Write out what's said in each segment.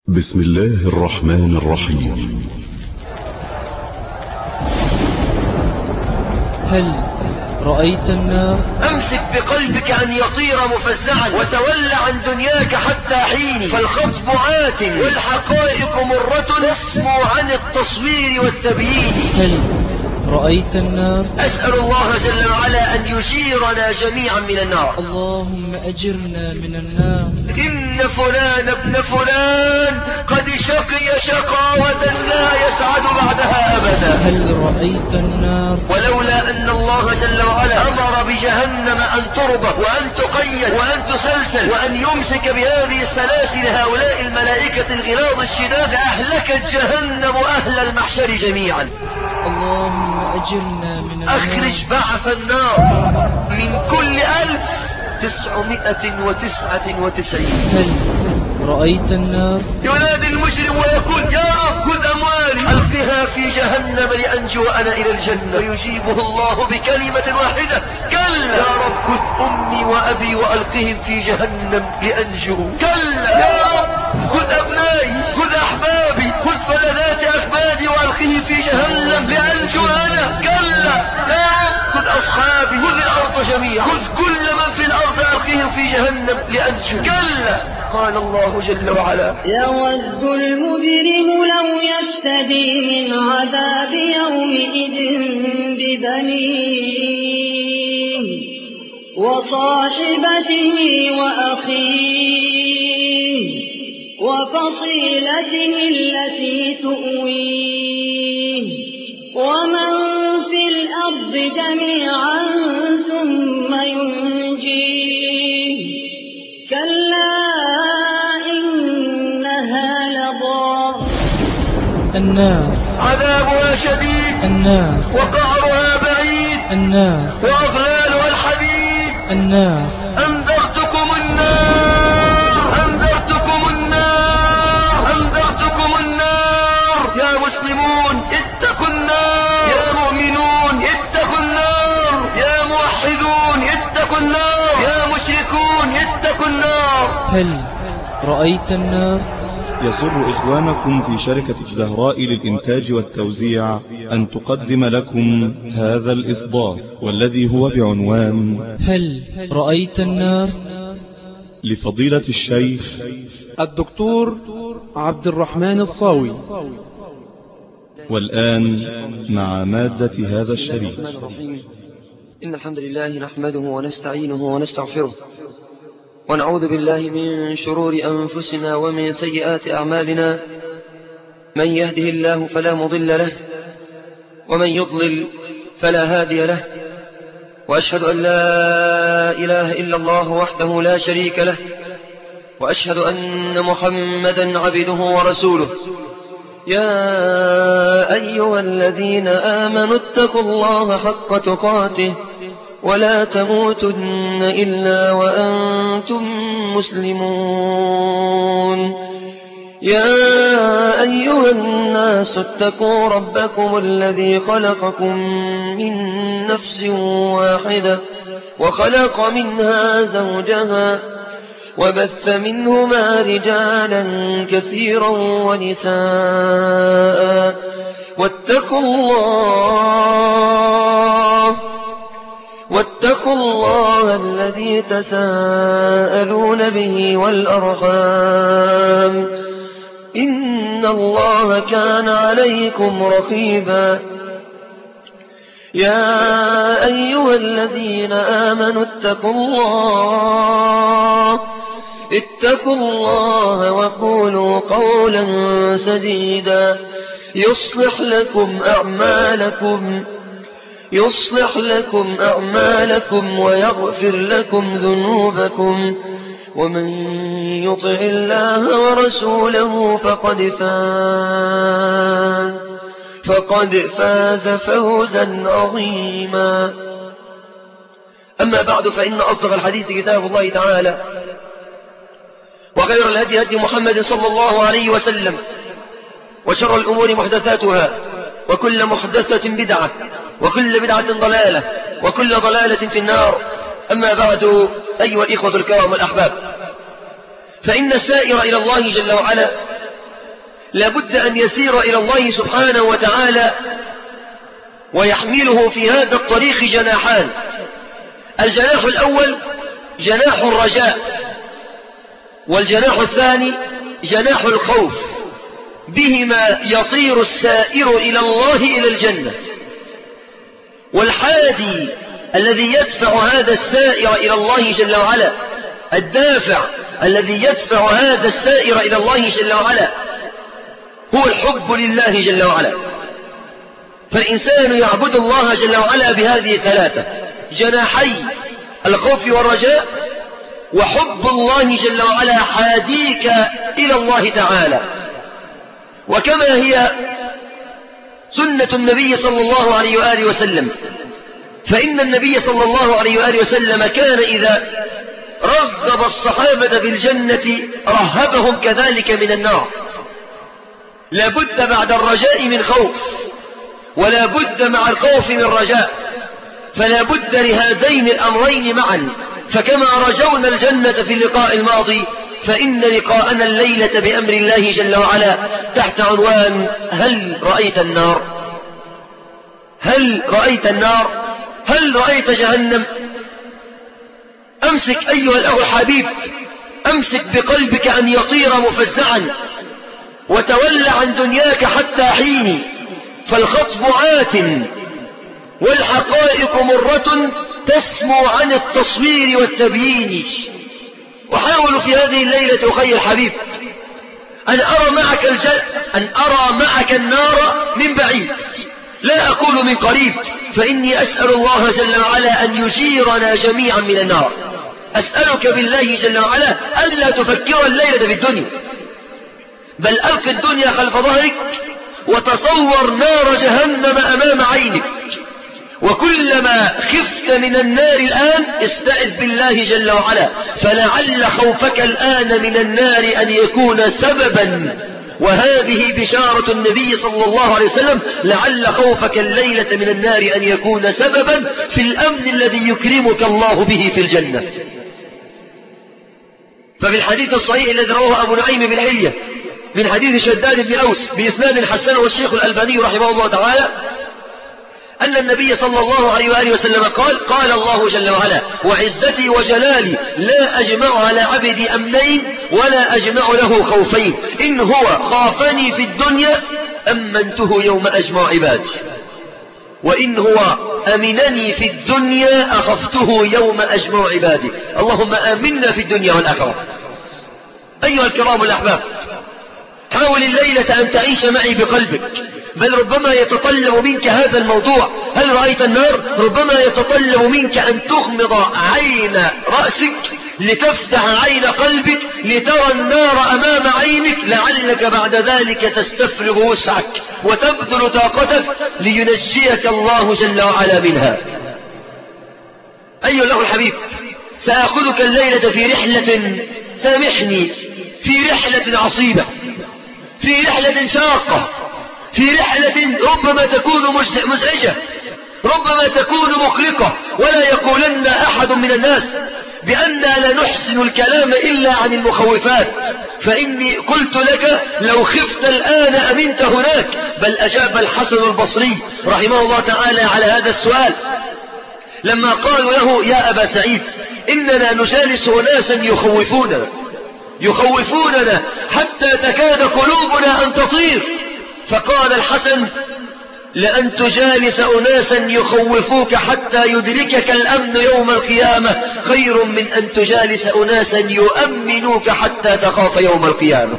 بسم الله الرحمن الرحيم. هل رأيت النار؟ أمسك بقلبك أن يطير مفزعا وتول عن دنياك حتى حين، فالخطب آت والحقائق مرة تسمو عن التصوير والتبيين. هل رأيت النار؟ أسأل الله جل وعلا أن يجيرنا جميعا من النار. اللهم أجرنا من النار. إن فلان ابن فلان قد شقي شقاوة لا يسعد بعدها أبدا. هل رأيت النار؟ ولولا أن الله جل وعلا أمر بجهنم أن تربط وأن تقيد وأن تسلسل وأن يمسك بهذه السلاسل هؤلاء الملائكة الغلاظ الشداد لأهلكت جهنم أهل المحشر جميعا. اللهم أجرنا من النار. أخرج بعث النار من كل 1999. هل رأيت النار؟ ينادي المجرم ويقول يا رب خذ أموالي ألقها في جهنم لأنجو أنا إلى الجنة، ويجيبه الله بكلمة واحدة كلا يا رب خذ أمي وأبي وألقهم في جهنم لأنجو. كلا يا رب خذ أبنائي خذ أحبابي خذ فلذات أكبادي وألقهم في جهنم لأنجو أنا. كلا يا رب خذ أصحابي خذ الأرض جميعا خذ كل من في الأرض ألقهم في جهنم لأنجو. كلا قال الله جل وعلا يود المجرم لو يفتدي من عذاب يومئذ ببنيه وصاحبته وأخيه وفصيلته التي تؤويه ومن في الأرض جميعا ثم ينجيه. كلا إنها لظى. النار عذابها شديد النار وقعرها بعيد النار وأغلالها الحديد. النار أنذرتكم النار أنذرتكم النار أنذرتكم النار. يا مسلمون اتقوا النار، يا مؤمنون اتقوا النار، يا موحدون اتقوا النار، يا مشركون اتقوا النار. هل رأيت النار؟ يسر إخوانكم في شركة الزهراء للإنتاج والتوزيع أن تقدم لكم هذا الإصدار، والذي هو بعنوان هل رأيت النار؟ لفضيلة الشيخ الدكتور عبد الرحمن الصاوي. والآن مع مادة هذا الشريط. إن الحمد لله نحمده ونستعينه ونستغفره ونعوذ بالله من شرور أنفسنا ومن سيئات أعمالنا. من يهده الله فلا مضل له ومن يضلل فلا هادي له، وأشهد أن لا إله إلا الله وحده لا شريك له، وأشهد أن محمدا عبده ورسوله. يا أيها الذين آمنوا اتقوا الله حق تقاته ولا تموتن إلا وأنتم مسلمون. يا أيها الناس اتقوا ربكم الذي خلقكم من نفس واحدة وخلق منها زوجها وبث منهما رجالا كثيرا ونساء. واتقوا الله الذي تساءلون به والأرحام إن الله كان عليكم رقيبا. يا أيها الذين آمنوا اتقوا الله وقولوا قولا سديدا يصلح لكم أعمالكم ويغفر لكم ذنوبكم، ومن يطع الله ورسوله فقد فاز فوزا عظيما. أما بعد، فإن أصدق الحديث كتاب الله تعالى، وخير الهدي هدي محمد صلى الله عليه وسلم، وشر الأمور محدثاتها، وكل محدثة بدعة، وكل بدعة ضلالة، وكل ضلالة في النار. أما بعد، أيها الإخوة الكرام والأحباب، فإن السائر إلى الله جل وعلا لابد أن يسير إلى الله سبحانه وتعالى ويحمله في هذا الطريق جناحان. الجناح الأول جناح الرجاء، والجناح الثاني جناح الخوف، بهما يطير السائر إلى الله إلى الجنة. والحادي الذي يدفع هذا السائر إلى الله جل وعلا، الدافع الذي يدفع هذا السائر إلى الله جل وعلا، هو الحب لله جل وعلا. فالإنسان يعبد الله جل وعلا بهذه الثلاثة: جناحي الخوف والرجاء، وحب الله جل وعلا حاديك إلى الله تعالى. وكما هي سنة النبي صلى الله عليه وآله وسلم، فإن النبي صلى الله عليه وآله وسلم كان إذا رغب الصحابة في الجنة رهبهم كذلك من النار. لابد بعد الرجاء من خوف، ولا بد مع الخوف من رجاء، فلا بد لهذين الأمرين معا. فكما رجونا الجنة في اللقاء الماضي، فإن لقاءنا الليلة بأمر الله جل وعلا تحت عنوان: هل رأيت النار؟ هل رأيت النار؟ هل رأيت جهنم؟ أمسك أيها الأخ الحبيب، أمسك بقلبك أن يطير مفزعا، وتولى عن دنياك حتى حين، فالخطب آت والحقائق مرة تسمو عن التصوير والتبيين. أحاول في هذه الليلة أخي الحبيب أن أرى معك النار من بعيد، لا أقول من قريب، فإني أسأل الله جل وعلا أن يجيرنا جميعا من النار. أسألك بالله جل وعلا ألا تفكر الليلة في الدنيا، بل ألق الدنيا خلف ظهرك وتصور نار جهنم أمام عينك. وكلما خفت من النار الآن استعذ بالله جل وعلا، فلعل خوفك الآن من النار أن يكون سببا، وهذه بشارة النبي صلى الله عليه وسلم: لعل خوفك الليلة من النار أن يكون سببا في الأمن الذي يكرمك الله به في الجنة. ففي الحديث الصحيح الذي رواه أبو نعيم في الحلية من حديث شداد بن أوس بإسناد حسنه الشيخ الألباني رحمه الله تعالى، أن النبي صلى الله عليه وآله وسلم قال: قال الله جل وعلا: وعزتي وجلالي لا أجمع على عبدي أمنين ولا أجمع له خوفين، إن هو خافني في الدنيا أمنته يوم أجمع عبادي، وإن هو أمنني في الدنيا أخفته يوم أجمع عبادي. اللهم آمنا في الدنيا والآخرة. أيها الكرام الأحباب، حاول الليلة أن تعيش معي بقلبك، بل ربما يتطلب منك هذا الموضوع: هل رأيت النار؟ ربما يتطلب منك أن تغمض عين رأسك لتفتح عين قلبك لترى النار أمام عينك، لعلك بعد ذلك تستفرغ وسعك وتبذل طاقتك لينجيك الله جل وعلا منها. أيها الأخ الحبيب، سأخذك الليلة في رحلة، سامحني، في رحلة عصيبة، في رحلة شاقة، في رحلة ربما تكون مزعجة، ربما تكون مقلقة. ولا يقولن أحد من الناس بأننا لا نحسن الكلام إلا عن المخوفات، فإني قلت لك: لو خفت الآن أمنت هناك. بل أجاب الحسن البصري رحمه الله تعالى على هذا السؤال لما قالوا له: يا أبا سعيد، إننا نجالس أناسا يخوفوننا حتى تكاد قلوبنا أن تطير. فقال الحسن: لأن تجالس أناسا يخوفوك حتى يدركك الأمن يوم القيامة خير من أن تجالس أناسا يؤمنوك حتى تخاف يوم القيامة.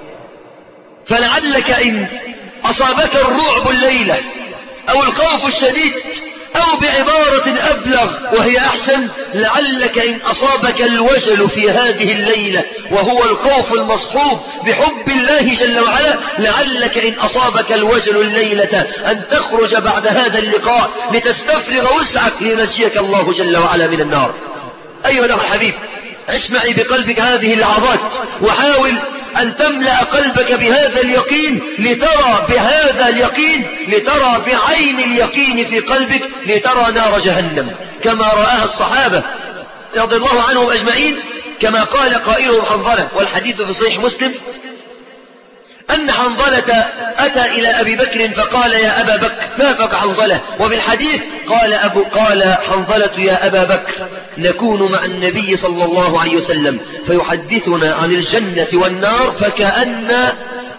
فلعلك إن أصابك الرعب الليلة أو الخوف الشديد، أو بعبارة أبلغ وهي أحسن، لعلك إن أصابك الوجل في هذه الليلة، وهو الخوف المصحوب بحب الله جل وعلا، لعلك إن أصابك الوجل الليلة أن تخرج بعد هذا اللقاء لتستفرغ وسعك لينجيك الله جل وعلا من النار. أيها الأخ الحبيب، عش معي بقلبك هذه اللحظات، وحاول أن تملأ قلبك بهذا اليقين، لترى بهذا اليقين، لترى بعين اليقين في قلبك، لترى نار جهنم كما رآها الصحابة رضي الله عنهم أجمعين، كما قال قائلهم حنظلة، والحديث في صحيح مسلم: أن حنظلة أتى إلى أبي بكر فقال يا أبا بكر ما فك حنظلة. وفي الحديث قال حنظلة يا أبا بكر نكون مع النبي صلى الله عليه وسلم فيحدثنا عن الجنة والنار فكأن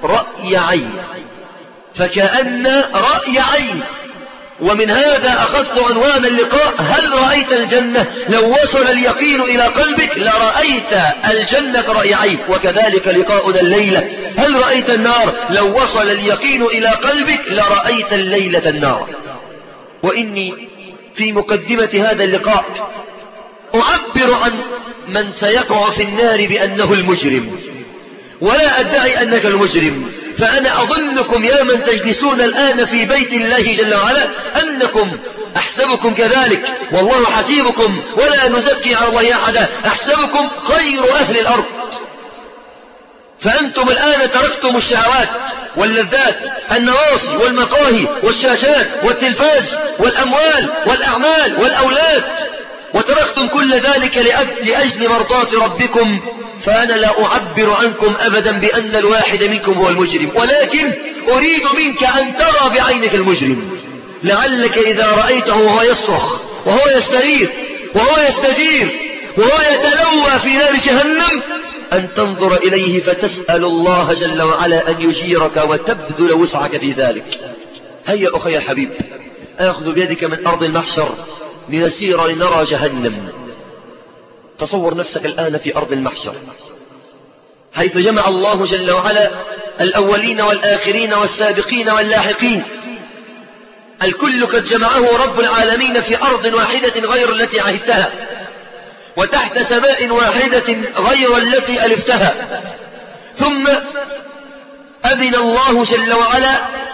رأي عين. ومن هذا أخذت عنوان اللقاء هل رأيت الجنة؟ لو وصل اليقين إلى قلبك لرأيت الجنة رأي عين. وكذلك لقاؤنا الليلة هل رأيت النار؟ لو وصل اليقين إلى قلبك لرأيت الليلة النار. وإني في مقدمة هذا اللقاء أعبر عن من سيقع في النار بأنه المجرم، ولا أدعي أنك المجرم، فأنا أظنكم يا من تجلسون الآن في بيت الله جل وعلا أنكم أحسبكم كذلك، والله حسيبكم ولا نزكي على الله أحدا، أحسبكم خير أهل الأرض. فأنتم الآن تركتم الشهوات واللذات، النواصي والمقاهي والشاشات والتلفاز والأموال والأعمال والأولاد، وتركتم كل ذلك لأجل مرضاة ربكم. فأنا لا أعبر عنكم أبدا بأن الواحد منكم هو المجرم، ولكن أريد منك أن ترى بعينك المجرم، لعلك إذا رأيته وهو يصرخ وهو يستغيث وهو يستجير وهو يتلوى في نار جهنم أن تنظر إليه فتسأل الله جل وعلا أن يجيرك وتبذل وسعك في ذلك. هيا أخي الحبيب آخذ بيدك من أرض المحشر لنسير لنرى جهنم. تصور نفسك الآن في أرض المحشر حيث جمع الله جل وعلا الأولين والآخرين والسابقين واللاحقين، الكل قد جمعه رب العالمين في أرض واحدة غير التي عهدتها، وتحت سماء واحدة غير التي ألفتها. ثم أذن الله جل وعلا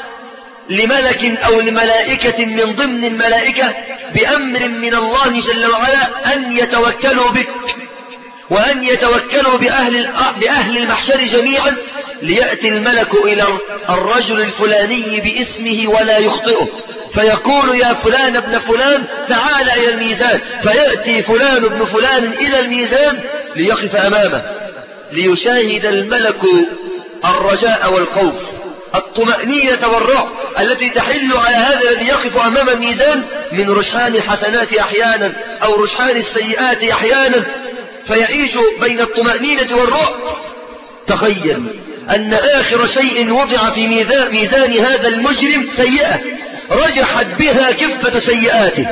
لملك أو لملائكة من ضمن الملائكة بأمر من الله جل وعلا أن يتوكلوا بك وأن يتوكلوا بأهل المحشر جميعا، ليأتي الملك إلى الرجل الفلاني باسمه ولا يخطئه فيقول يا فلان ابن فلان تعال إلى الميزان، فيأتي فلان ابن فلان إلى الميزان ليقف أمامه، ليشاهد الملك الرجاء والخوف، الطمأنينة والرعب التي تحل على هذا الذي يقف أمام الميزان من رجحان الحسنات أحيانا أو رجحان السيئات أحيانا، فيعيش بين الطمأنينة والرعب. تخيل أن آخر شيء وضع في ميزان هذا المجرم سيئة رجحت بها كفة سيئاته،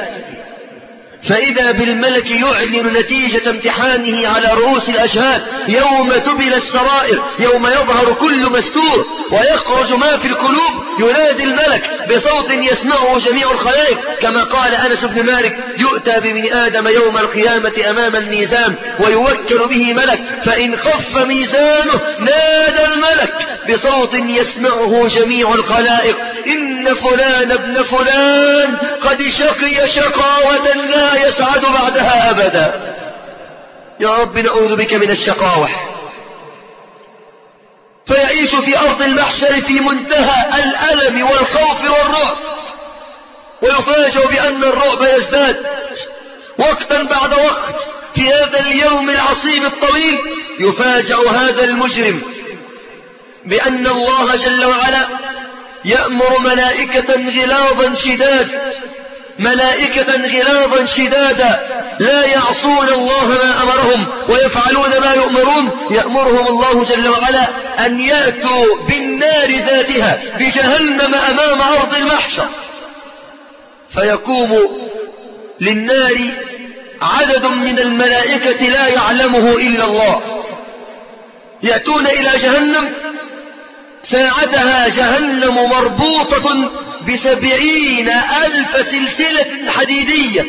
فإذا بالملك يعلن نتيجة امتحانه على رؤوس الأشهاد يوم تبل السرائر، يوم يظهر كل مستور ويخرج ما في القلوب، ينادي الملك بصوت يسمعه جميع الخلائق، كما قال أنس بن مالك يؤتى بابن آدم يوم القيامة أمام الميزان ويوكل به ملك، فإن خف ميزانه نادى الملك بصوت يسمعه جميع الخلائق إن فلان ابن فلان قد شقي شقاوة لا يسعد بعدها أبدا. يا رب نعوذ بك من الشقاوة. فيعيش في أرض المحشر في منتهى الألم والخوف والرعب، ويفاجأ بأن الرعب يزداد وقتا بعد وقت. في هذا اليوم العصيب الطويل يفاجأ هذا المجرم بأن الله جل وعلا يأمر ملائكة غلاظا شدادا لا يعصون الله ما أمرهم ويفعلون ما يؤمرون، يأمرهم الله جل وعلا أن يأتوا بالنار ذاتها بجهنم أمام أرض المحشر، فيقوم للنار عدد من الملائكة لا يعلمه إلا الله، يأتون إلى جهنم، ساعتها جهنم مربوطة ب70,000 سلسلة حديدية،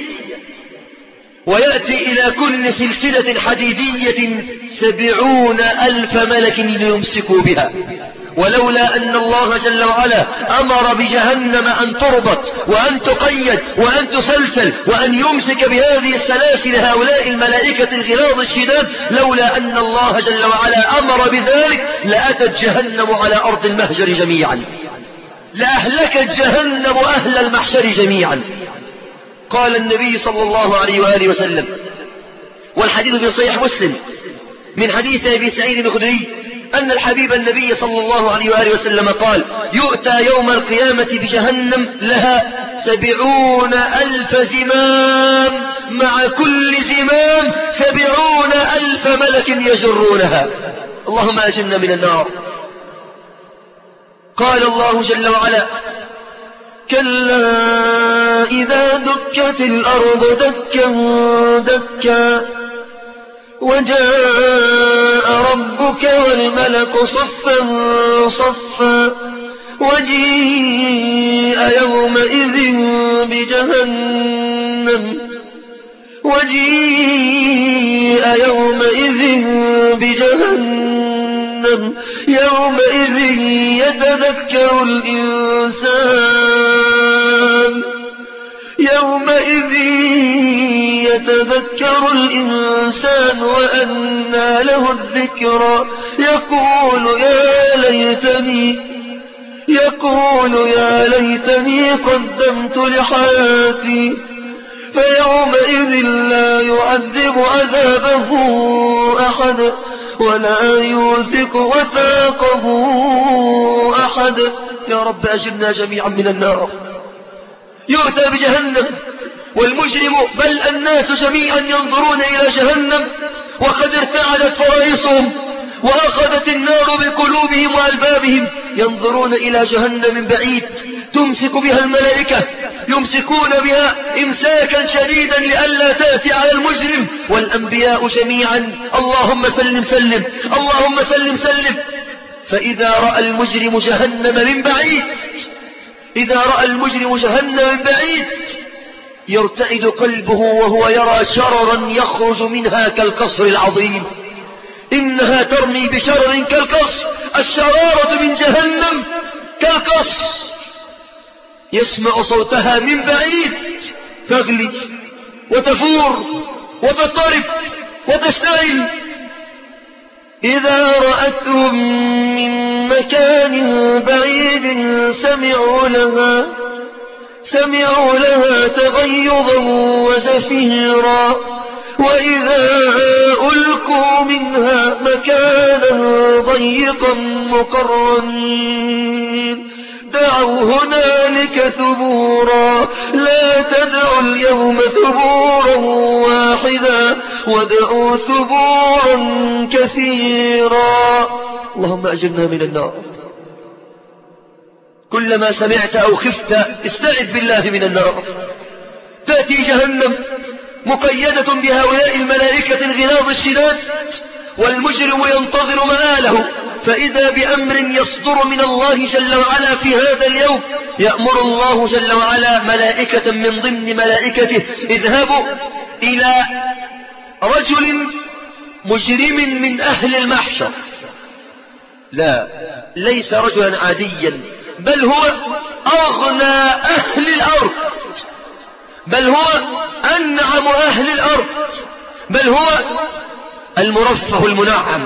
ويأتي إلى كل سلسلة حديدية 70,000 ملك ليمسكوا بها. ولولا أن الله جل وعلا أمر بجهنم أن تربط وأن تقيد وأن تسلسل وأن يمسك بهذه السلاسل هؤلاء الملائكة الغلاظ الشداد، لولا أن الله جل وعلا أمر بذلك لأتت جهنم على أرض المهجر جميعا، لأهلكت جهنم أهل المحشر جميعا. قال النبي صلى الله عليه وآله وسلم، والحديث في صحيح مسلم من حديث أبي سعيد الخدري أن الحبيب النبي صلى الله عليه وآله وسلم قال يؤتى يوم القيامة بجهنم لها 70,000 زمام، مع كل زمام 70,000 ملك يجرونها. اللهم أجرنا من النار. قال الله جل وعلا كلا إذا دكت الأرض دكا دكا وجاء ربك والملك صفا صفا وجيء يومئذ بجهنم يومئذ يتذكر الإنسان وأنى له الذكرى يقول يا ليتني قدمت لحياتي فيومئذ لا يعذب عذابه أحد ولا يوثق وثاقه أحد. يا رب أجرنا جميعا من النار. يؤتى بجهنم والمجرم بل الناس جميعا ينظرون إلى جهنم وقد ارتعدت فرائصهم وأخذت النار بقلوبهم وألبابهم، ينظرون إلى جهنم من بعيد تمسك بها الملائكة، يمسكون بها إمساكا شديدا لئلا تأتي على المجرم، والأنبياء جميعا اللهم سلم سلم اللهم سلم سلم. فإذا رأى المجرم جهنم من بعيد يرتعد قلبه وهو يرى شررا يخرج منها كالقصر العظيم. إنها ترمي بشرر كالقصر، الشرارة من جهنم كالقصر، يسمع صوتها من بعيد تغلي وتفور وتضطرب وتشتعل. إذا رأتهم من مكان بعيد سمعوا لها تغيظا وزفيرا، وإذا ألقوا منها مكانا ضيقا مقرنين دعوا هنالك ثبورا، لا تدعوا اليوم ثبورا واحدا وادعوا ثبورا كثيرا. اللهم أجرنا من النار. كلما سمعت أو خفت استعذ بالله من النار. تأتي جهنم مقيدة بهؤلاء الملائكة الغلاظ الشداد، والمجرم ينتظر مآله، فإذا بأمر يصدر من الله جل وعلا في هذا اليوم. يأمر الله جل وعلا ملائكة من ضمن ملائكته اذهبوا إلى رجل مجرم من أهل المحشر. لا، ليس رجلا عاديا، بل هو أغنى أهل الأرض، بل هو أنعم أهل الأرض، بل هو المرفه المنعم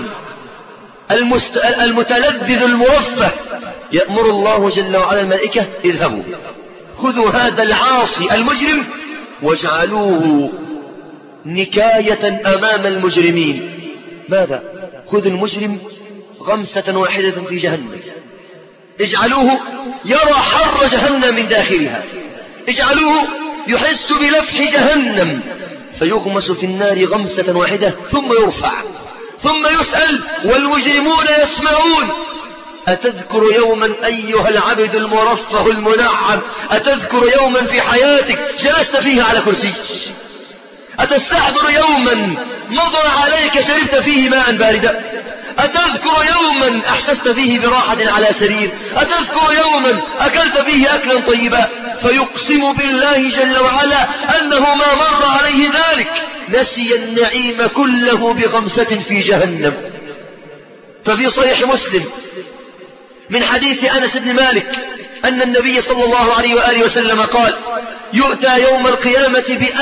المتلذذ المرفه. يأمر الله جل وعلا الملائكة اذهبوا خذوا هذا العاصي المجرم واجعلوه نكاية أمام المجرمين. ماذا؟ خذوا المجرم غمسة واحدة في جهنم، اجعلوه يرى حر جهنم من داخلها، اجعلوه يحس بلفح جهنم، فيغمس في النار غمسة واحدة ثم يرفع ثم يسأل والمجرمون يسمعون. أتذكر يوما أيها العبد المرفه المنعم، أتذكر يوما في حياتك جلست فيه على كرسي؟ أتستحضر يوما مضى عليك شربت فيه ماء باردا؟ أتذكر يوما أحسست فيه براحة على سرير؟ أتذكر يوما أكلت فيه أكلا طيبا؟ فيقسم بالله جل وعلا أنه ما مر عليه ذلك، نسي النعيم كله بغمسة في جهنم. ففي صحيح مسلم من حديث أنس بن مالك أن النبي صلى الله عليه وآله وسلم قال يؤتى يوم القيامة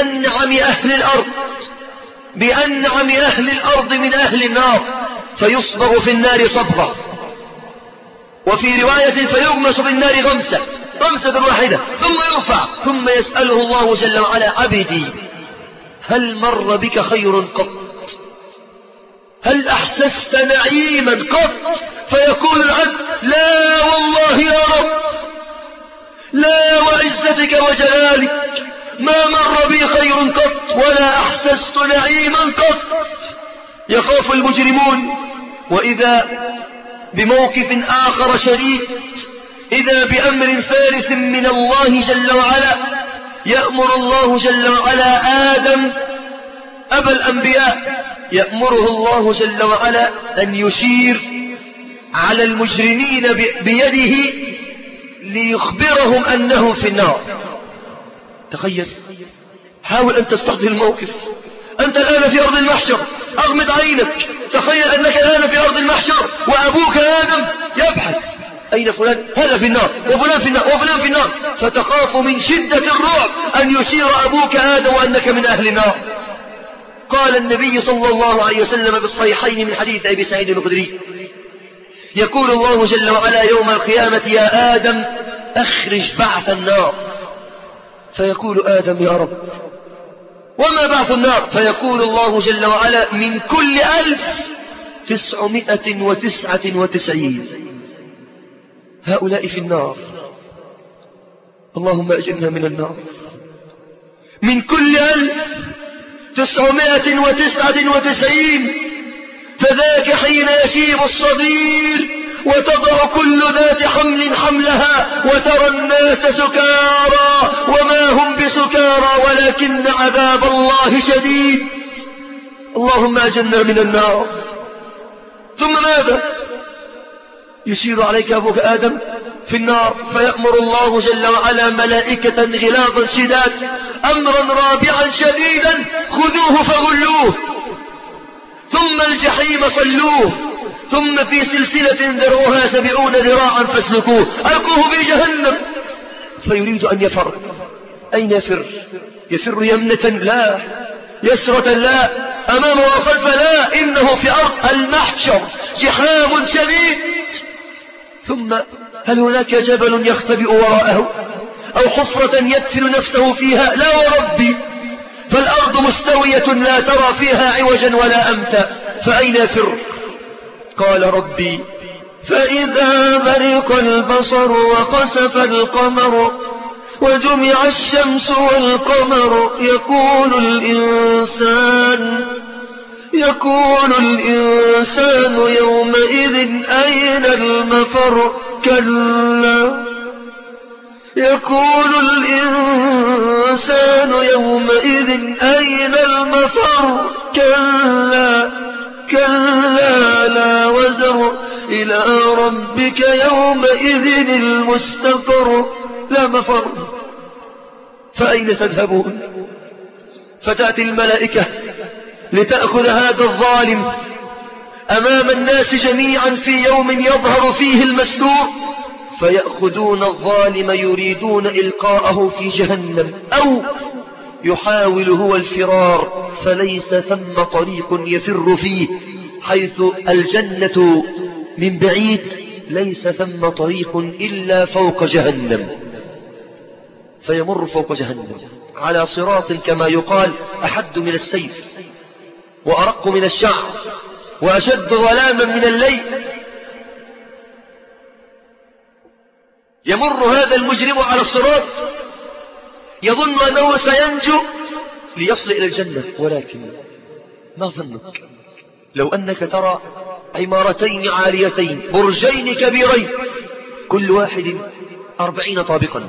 بأنعم أهل الأرض من أهل النار، فيصبغ في النار صبغة، وفي رواية فيغمس في النار غمسة واحدة ثم يرفع، ثم يسأله الله جل وعلا عبدي هل مر بك خير قط؟ هل أحسست نعيما قط؟ فيقول العبد لا والله يا رب، لا وعزتك وجلالك ما مر بي خير قط ولا أحسست نعيما قط. يخاف المجرمون، وإذا بموقف آخر شديد، إذا بأمر ثالث من الله جل وعلا. يأمر الله جل وعلا آدم أبا الأنبياء، يأمره الله جل وعلا أن يشير على المجرمين بيده ليخبرهم أنهم في النار. تخيل، حاول أن تستحضر الموقف. أنت الآن في أرض المحشر، أغمض عينك، تخيل أنك الآن في أرض المحشر وأبوك آدم يبحث أين فلان؟ هذا في النار، وفلان في النار، وفلان في النار. فتخاف من شدة الرعب أن يشير أبوك آدم أنك من أهل النار. قال النبي صلى الله عليه وسلم في الصحيحين من حديث أبي سعيد الخدري: يقول الله جل وعلا يوم القيامة يا آدم أخرج بعث النار. فيقول آدم يا رب وما بعث النار؟ فيقول الله جل وعلا من كل 1999 هؤلاء في النار، اللهم أجرنا من النار. من كل 1999 فذاك حين يشيب الصغير وتضع كل ذات حمل حملها وترى الناس سكارى وما هم بسكارى ولكن عذاب الله شديد. اللهم أجرنا من النار. ثم ماذا؟ يشير عليك أبوك آدم في النار، فيأمر الله جل وعلا ملائكة غلاظا شداد أمرا رابعا شديدا: خذوه فغلوه، ثم الجحيم صلوه، ثم في سلسلة ذرعها 70 ذراعا فاسلكوه، ألقوه في جهنم. فيريد أن يفر. أين يفر؟ يفر يمنة لا، يسرة لا، أمامه وخلفه لا، إنه في أرض المحشر جحام شديد. ثم هل هناك جبل يختبئ وراءه أو حفرة يدفن نفسه فيها؟ لا وربي، فالأرض مستوية لا ترى فيها عوجا ولا أمتا. فأين يفر؟ قال ربي فإذا برق البصر وخسف القمر وجمع الشمس والقمر يقول الإنسان يومئذ أين المفر؟ كلا، يقول الإنسان يومئذ أين المفر؟ كلا لا وزر إلى ربك يومئذ المستقر. لا مفر. فأين تذهبون؟ فتأتي الملائكة لتأخذ هذا الظالم أمام الناس جميعا في يوم يظهر فيه المستور، فيأخذون الظالم يريدون إلقاءه في جهنم، أو يحاول هو الفرار، فليس ثم طريق يفر فيه، حيث الجنة من بعيد ليس ثم طريق إلا فوق جهنم. فيمر فوق جهنم على صراط كما يقال أحد من السيف وأرق من الشعر وأشد ظلاما من الليل. يمر هذا المجرم على الصراط يظن أنه سينجو ليصل إلى الجنة، ولكن ما ظنك لو أنك ترى عمارتين عاليتين، برجين كبيرين، كل واحد 40 طابقا،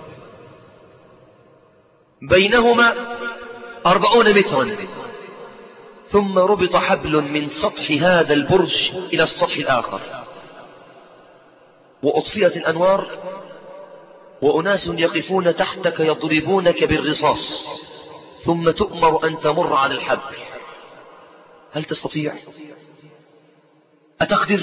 بينهما 40 مترا، ثم ربط حبل من سطح هذا البرج إلى السطح الآخر، وأطفئت الأنوار، وأناس يقفون تحتك يضربونك بالرصاص، ثم تؤمر أن تمر على الحبل. هل تستطيع؟ أتقدر؟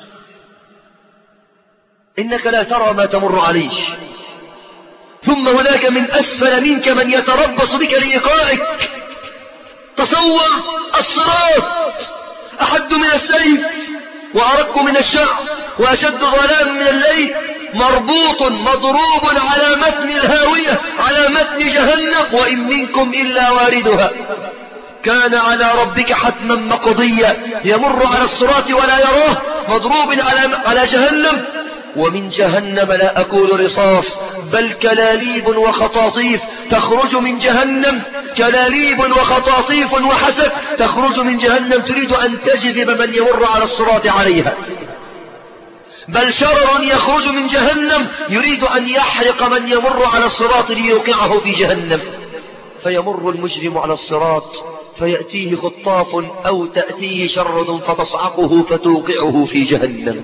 إنك لا ترى ما تمر عليه. ثم هناك من أسفل منك من يتربص بك لإيقائك. تصور الصراط أحد من السيف وأرق من الشعر وأشد ظلام من الليل، مربوط مضروب على متن الهاوية، على متن جهنم، وإن منكم إلا واردها. كان على ربك حتما مقضيا يمر على الصراط ولا يراه مضروب على جهنم ومن جهنم لا أكون رصاص بل كلاليب وخطاطيف تخرج من جهنم كلاليب وخطاطيف وحسك تخرج من جهنم تريد أن تجذب من يمر على الصراط عليها بل شرر يخرج من جهنم يريد أن يحرق من يمر على الصراط ليوقعه في جهنم فيمر المجرم على الصراط فيأتيه خطاف أو تأتيه شرد فتصعقه فتوقعه في جهنم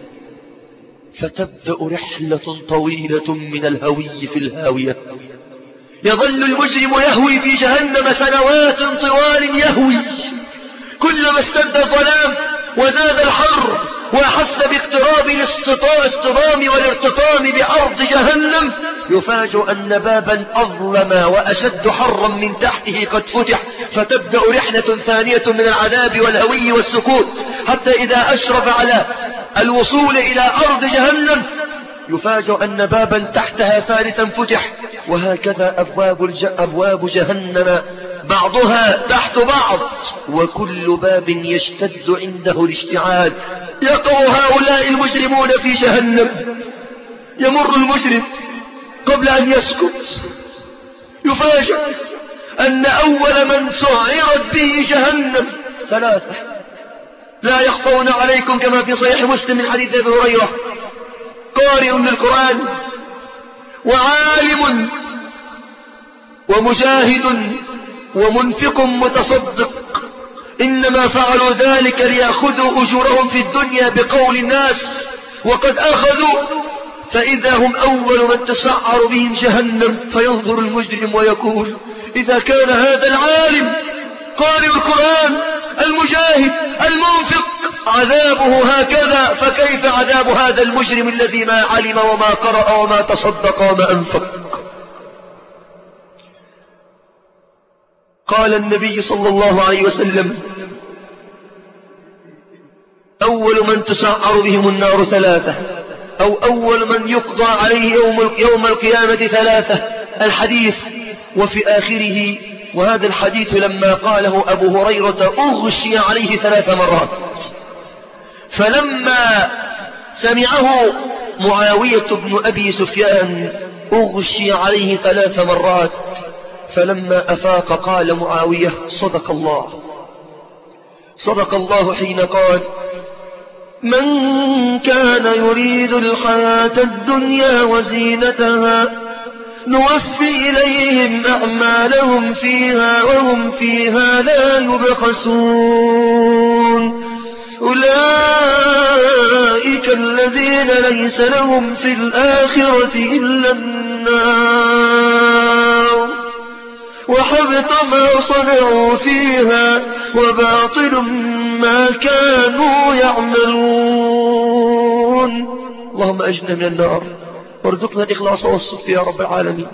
فتبدأ رحلة طويلة من الهوي في الهاوية يظل المجرم يهوي في جهنم سنوات طوال يهوي كلما اشتد الظلام وزاد الحر وأحس باقتراب الاصطدام والارتطام بأرض جهنم يفاجأ أن بابا أظلم وأشد حرا من تحته قد فتح فتبدأ رحلة ثانية من العذاب والهوي والسكوت حتى إذا أشرف على الوصول إلى أرض جهنم يفاجأ أن بابا تحتها ثالثا فتح وهكذا أبواب جهنم بعضها تحت بعض وكل باب يشتد عنده الاشتعال يقع هؤلاء المجرمون في جهنم يمر المجرم قبل أن يسكت يفاجأ أن أول من سعرت به جهنم ثلاثة لا يخفون عليكم كما في صحيح مسلم من حديث أبي هريرة قارئ للقرآن وعالم ومجاهد ومنفق متصدق إنما فعلوا ذلك ليأخذوا أجورهم في الدنيا بقول الناس وقد أخذوا فإذا هم أول من تسعر بهم جهنم فينظر المجرم ويقول إذا كان هذا العالم قارئ القرآن المجاهد المنفق عذابه هكذا فكيف عذاب هذا المجرم الذي ما علم وما قرأ وما تصدق وما أنفق قال النبي صلى الله عليه وسلم أول من تسعر بهم النار ثلاثة أو أول من يقضى عليه يوم القيامة ثلاثة الحديث وفي آخره وهذا الحديث لما قاله أبو هريرة أغشي عليه 3 مرات فلما سمعه معاوية بن أبي سفيان أغشي عليه 3 مرات فلما أفاق قال معاوية صدق الله حين قال من كان يريد الحياة الدنيا وزينتها نوفي إليهم أعمالهم فيها وهم فيها لا يبخسون أولئك الذين ليس لهم في الآخرة إلا النار وحبط ما صنعوا فيها وباطل ما كانوا يعملون اللهم أجنا من النار وارزقنا الإخلاص والصدق يا رب العالمين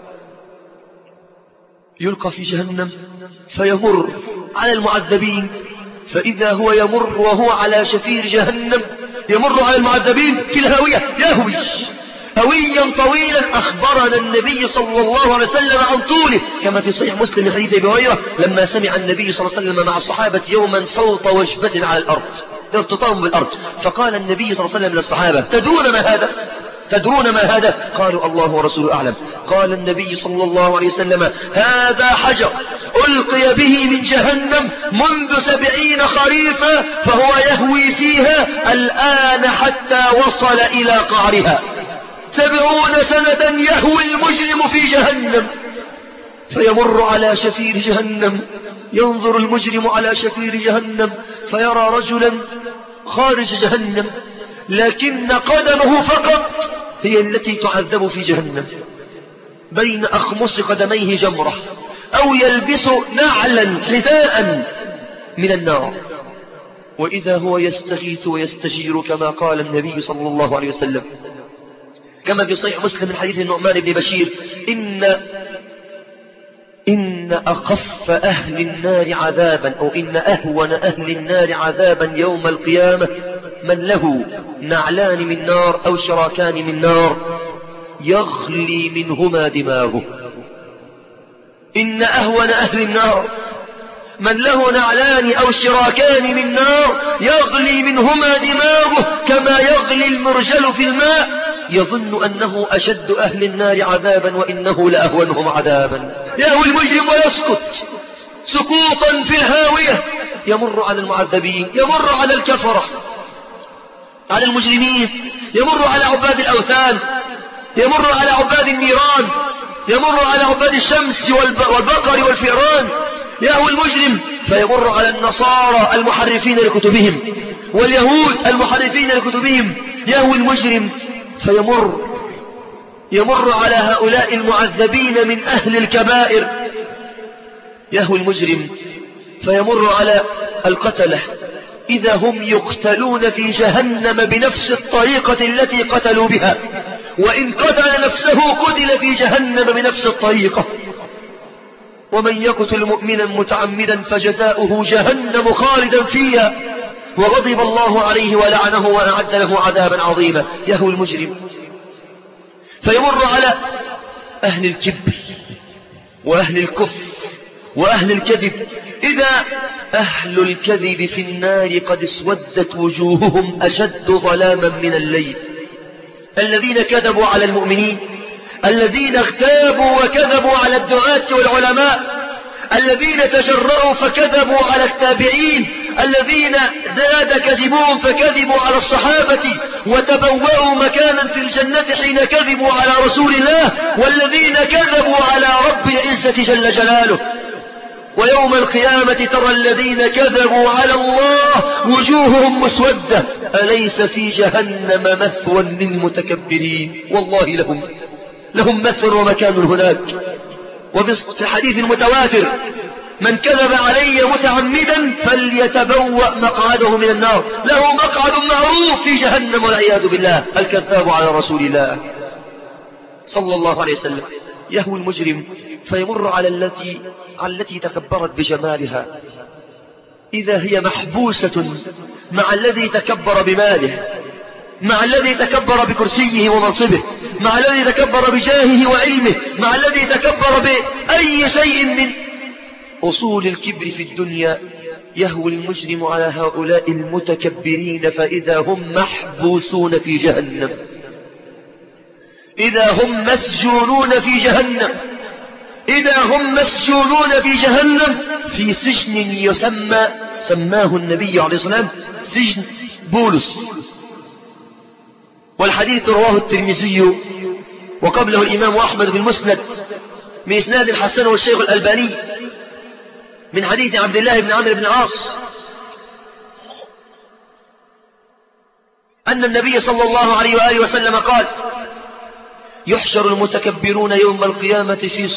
يلقى في جهنم فيمر على المعذبين فإذا هو يمر وهو على شفير جهنم يمر على المعذبين في الهاوية يهوي هويا طويلا أخبرنا النبي صلى الله عليه وسلم عن طوله كما في صحيح مسلم من حديث أبي هريرة لما سمع النبي صلى الله عليه وسلم مع الصحابة يوما صوت وجبة على الأرض ارتطام بالأرض فقال النبي صلى الله عليه وسلم للصحابة تدرون ما هذا قالوا الله ورسوله أعلم قال النبي صلى الله عليه وسلم هذا حجر ألقي به من جهنم منذ 70 خريفا فهو يهوي فيها الآن حتى وصل إلى قعرها 70 سنة يهوي المجرم في جهنم فيمر على شفير جهنم ينظر المجرم على شفير جهنم فيرى رجلا خارج جهنم لكن قدمه فقط هي التي تعذب في جهنم بين أخمص قدميه جمرة أو يلبس نعلا حذاء من النار وإذا هو يستغيث ويستجير كما قال النبي صلى الله عليه وسلم كما في صحيح مسلم من حديث النعمان بن بشير إن أخف أهل النار عذابا أو إن أهون أهل النار عذابا يوم القيامة من له نعلان من نار أو شراكان من نار يغلي منهما دماغه إن أهون أهل النار من له نعلان أو شراكان من نار يغلي منهما دماغه كما يغلي المرجل في الماء يظن أنه أشد أهل النار عذابا وإنه لأهونهم عذابا. يهوي المجرم ويسكت سكوطا في الهاوية، يمر على المعذبين، يمر على الكفرة، على المجرمين، يمر على عباد الأوثان، يمر على عباد النيران، يمر على عباد الشمس والبقر والفئران. يهوي المجرم فيمر على النصارى المحرفين لكتبهم واليهود المحرفين لكتبهم. يهوي المجرم يمر على هؤلاء المعذبين من أهل الكبائر. يهوي المجرم فيمر على القتلة إذا هم يقتلون في جهنم بنفس الطريقة التي قتلوا بها، وإن قتل نفسه قتل في جهنم بنفس الطريقة. ومن يقتل مؤمنا متعمدا فجزاؤه جهنم خالدا فيها وغضب الله عليه ولعنه وأعد له عذابا عظيما. يهوي المجرم فيمر على أهل الكبر وأهل الكفر وأهل الكذب إذا أهل الكذب في النار قد اسودت وجوههم أشد ظلاما من الليل. الذين كذبوا على المؤمنين، الذين اغتابوا وكذبوا على الدعاة والعلماء، الذين تجرؤوا فكذبوا على التابعين، الذين زاد كذبهم فكذبوا على الصحابة وتبوأوا مكانا في الجنة حين كذبوا على رسول الله، والذين كذبوا على رب العزة جل جلاله. ويوم القيامة ترى الذين كذبوا على الله وجوههم مسودة أليس في جهنم مثوى للمتكبرين. والله لهم مثوى ومكان هناك. وفي الحديث المتواتر من كذب علي متعمدا فليتبوأ مقعده من النار، له مقعد معروف في جهنم والعياذ بالله. الكذاب على رسول الله صلى الله عليه وسلم. يهوي المجرم فيمر على التي تكبرت بجمالها إذا هي محبوسة مع الذي تكبر بماله، مع الذي تكبر بكرسيه ومنصبه، مع الذي تكبر بجاهه وعلمه، مع الذي تكبر بأي شيء من أصول الكبر في الدنيا. يهوي المجرم على هؤلاء المتكبرين فإذا هم محبوسون في جهنم، إذا هم مسجونون في جهنم، إذا هم مسجونون في جهنم في سجن سماه النبي عليه الصلاة والسلام سجن بولس. والحديث رواه الترمذي وقبله الإمام أحمد في المسند بإسناد حسن والشيخ الألباني من حديث عبد الله بن عمرو بن العاص أن النبي صلى الله عليه وآله وسلم قال: يحشر المتكبرون يوم القيامة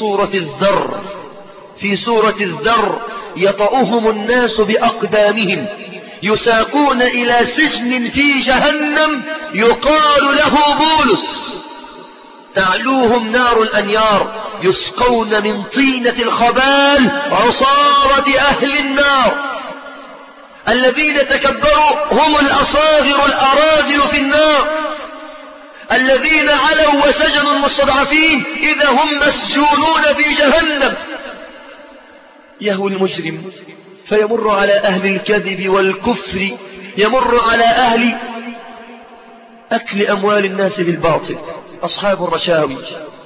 في صورة الذر يطأهم الناس بأقدامهم يساقون إلى سجن في جهنم يقال له بولس، تعلوهم نار الأنيار يسقون من طينة الخبال عصارة أهل النار. الذين تكبروا هم الأصاغر الأراذل في النار، الذين علوا وسجنوا المستضعفين إذا هم مسجونون في جهنم. يهوي المجرم فيمر على أهل الكذب والكفر، يمر على أهل أكل أموال الناس بالباطل، أصحاب الرشاوي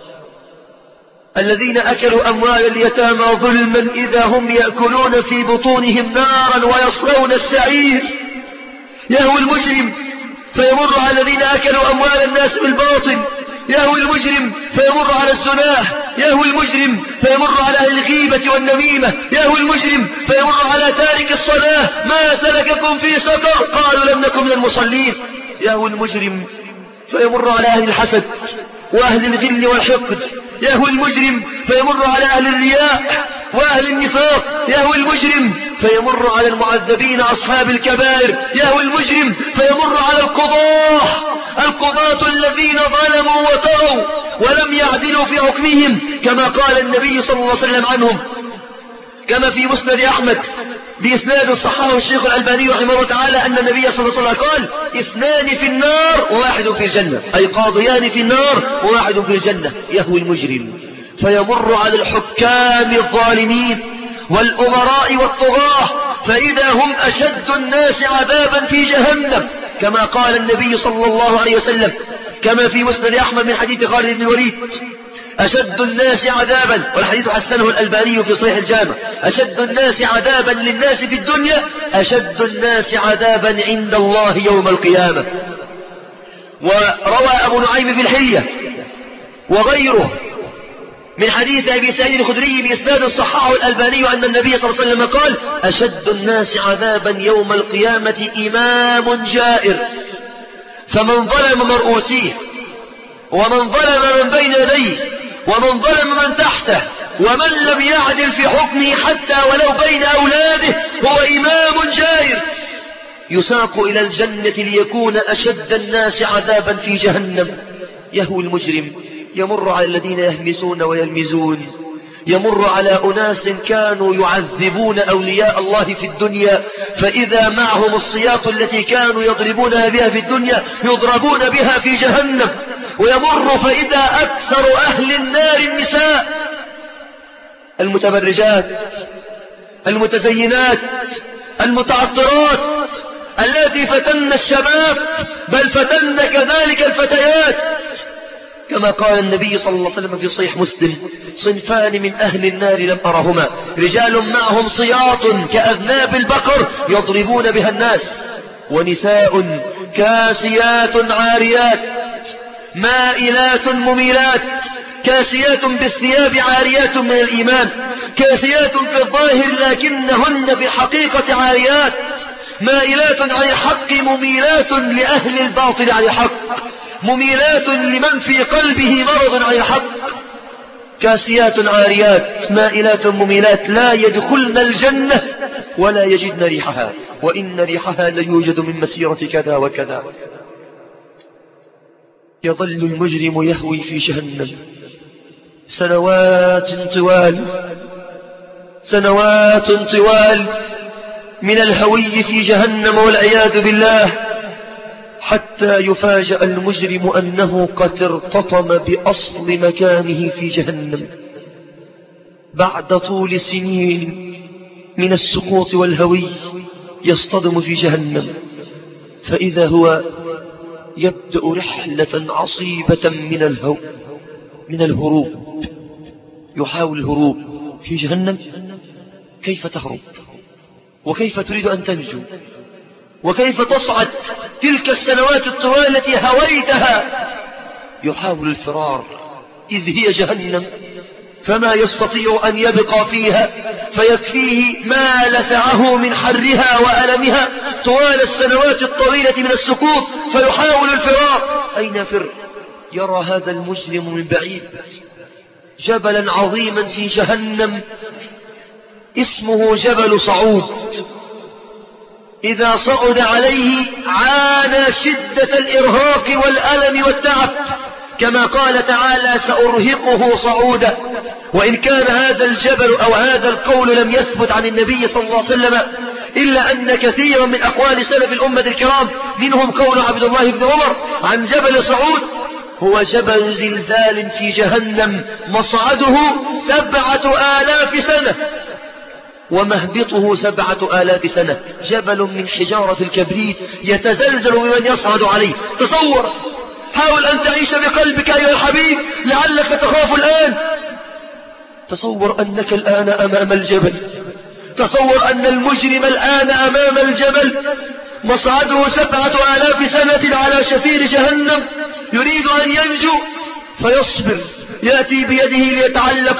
الذين أكلوا أموال اليتامى ظلما إذا هم يأكلون في بطونهم نارا ويصلون السعير. يهوي المجرم فيمر على الذين أكلوا أموال الناس بالباطل، يهوي المجرم فيمر على الزناه، يهوي المجرم فيمر على أهل الغيبة والنميمة، يهوي المجرم فيمر على تارك الصلاة. ما سلككم في سقر؟ قالوا لم نكن من المصلين. يهوي المجرم فيمر على أهل الحسد وأهل الغل والحقد، يهوي المجرم فيمر على أهل الرياء وأهل النفاق، يهوي المجرم فيمر على المعذبين أصحاب الكبائر، يهوي المجرم فيمر على القضاة الذين ظلموا وطغوا ولم يعدلوا في حكمهم، كما قال النبي صلى الله عليه وسلم عنهم كما في مسند أحمد بإسناد صححه الشيخ الألباني رحمه الله تعالى أن النبي صلى الله عليه وسلم قال: 2 في النار وواحد في الجنة، أي قاضيان في النار وواحد في الجنة. يهوي المجرم فيمر على الحكام الظالمين والأمراء والطغاة، فإذا هم أشد الناس عذابا في جهنم، كما قال النبي صلى الله عليه وسلم كما في مسند أحمد من حديث خالد بن الوليد: أشد الناس عذابا، والحديث حسنه الألباني في صحيح الجامع: أشد الناس عذابا للناس في الدنيا أشد الناس عذابا عند الله يوم القيامة. وروى أبو نعيم في الحلية وغيره من حديث أبي سعيد الخدري بإسناد صححه الألباني أن النبي صلى الله عليه وسلم قال: أشد الناس عذابا يوم القيامة إمام جائر، فمن ظلم مرؤوسيه، ومن ظلم من بين يديه، ومن ظلم من تحته، ومن لم يعدل في حكمه حتى ولو بين أولاده، هو إمام جائر، يساق إلى الجنة ليكون أشد الناس عذابا في جهنم. يهوي المجرم يمر على الذين يهمسون ويلمزون، يمر على أناس كانوا يعذبون أولياء الله في الدنيا، فإذا معهم السياط التي كانوا يضربونها بها في الدنيا يضربون بها في جهنم. ويمر فإذا أكثر أهل النار النساء المتبرجات المتزينات المتعطرات التي فتن الشباب، بل فتن كذلك الفتيات، كما قال النبي صلى الله عليه وسلم في صحيح مسلم: صنفان من أهل النار لم أرهما، رجال معهم صياط كأذناب البقر يضربون بها الناس، ونساء كاسيات عاريات مائلات مميلات، كاسيات بالثياب عاريات من الإيمان، كاسيات في الظاهر لكنهن في الحقيقة عاريات، مائلات عن الحق مميلات لأهل الباطل عن الحق، مميلات لمن في قلبه مرض عن الحق. كاسيات عاريات مائلات مميلات لا يدخلن الجنة ولا يجدن ريحها، وإن ريحها ليوجد من مسيرة كذا وكذا. يظل المجرم يهوي في جهنم سنوات طوال من الهوي في جهنم والعياذ بالله، حتى يفاجأ المجرم أنه قد ارتطم بأصل مكانه في جهنم بعد طول سنين من السقوط والهوي. يصطدم في جهنم، فإذا هو يبدأ رحلة عصيبة من الهروب، يحاول الهروب في جهنم. كيف تهرب؟ وكيف تريد أن تنجو؟ وكيف تصعد تلك السنوات الطوال التي هويتها؟ يحاول الفرار إذ هي جهنم، فما يستطيع أن يبقى فيها، فيكفيه ما لسعه من حرها وألمها طوال السنوات الطويلة من السقوط، فيحاول الفرار. أين يفر؟ يرى هذا المجرم من بعيد جبلا عظيما في جهنم اسمه جبل صعود، إذا صعد عليه عانى شدة الإرهاق والألم والتعب، كما قال تعالى: سأرهقه صعودا. وإن كان هذا الجبل أو هذا القول لم يثبت عن النبي صلى الله عليه وسلم، إلا أن كثيرا من أقوال سلف الأمة الكرام، منهم قول عبد الله بن عمر عن جبل صعود: هو جبل زلزال في جهنم مصعده 7000 سنة ومهبطه 7000 سنة، جبل من حجارة الكبريت يتزلزل بمن يصعد عليه. تصور، حاول أن تعيش بقلبك أيها الحبيب، لعلك تخاف الآن. تصور أنك الآن أمام الجبل، تصور أن المجرم الآن أمام الجبل مصعده 7000 سنة على شفير جهنم، يريد أن ينجو فيصبر، يأتي بيده ليتعلق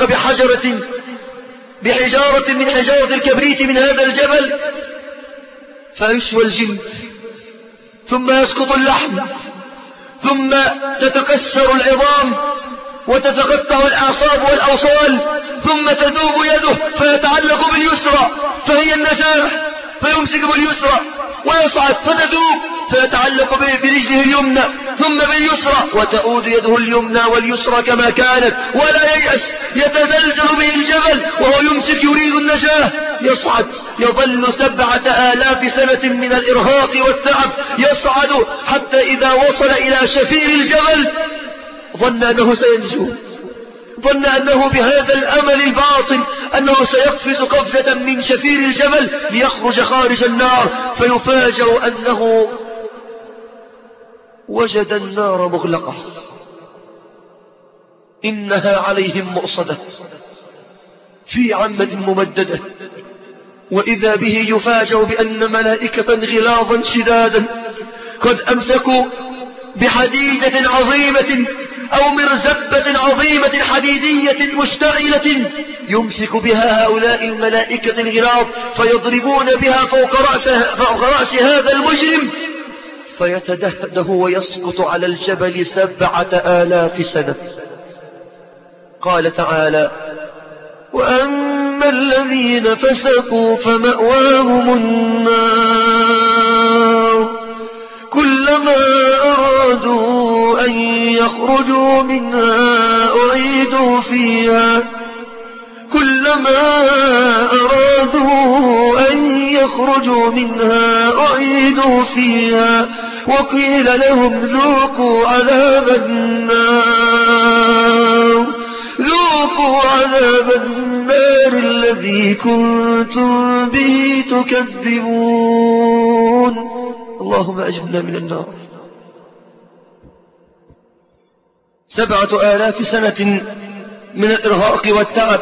بحجارة من حجارة الكبريت من هذا الجبل، فيشوى الجلد، ثم يسقط اللحم، ثم تتكسر العظام وتتقطع الأعصاب والأوصال، ثم تذوب يده فيتعلق باليسرى فهي النجاح، فيمسك باليسرى ويصعد فتذوب فيتعلق برجله اليمنى ثم باليسرى، وتعود يده اليمنى واليسرى كما كانت ولا ييأس، يتزلزل به الجبل وهو يمسك يريد النجاة، يصعد، يظل 7000 سنة من الإرهاق والتعب يصعد، حتى إذا وصل إلى شفير الجبل ظن أنه سينجو، ظن أنه بهذا الأمل الباطل أنه سيقفز قفزة من شفير الجبل ليخرج خارج النار، فيفاجأ أنه وجد النار مغلقة، إنها عليهم مؤصدة في عمد ممددة، وإذا به يفاجأ بأن ملائكة غلاظا شدادا قد أمسكوا بحديدة عظيمة أو مرزبة عظيمة حديدية مشتعلة يمسك بها هؤلاء الملائكة الغلاظ، فيضربون بها فوق رأس هذا المجرم فيتدهده ويسقط على الجبل 7000 سنة. قال تعالى: وأما الذين فسقوا فمأواهم النار كلما أرادوا أن يخرجوا منها أعيدوا فيها وقيل لهم ذوقوا عذاب النار الذي كنتم به تكذبون. اللهم أجرنا من النار. 7000 سنة من الإرهاق والتعب،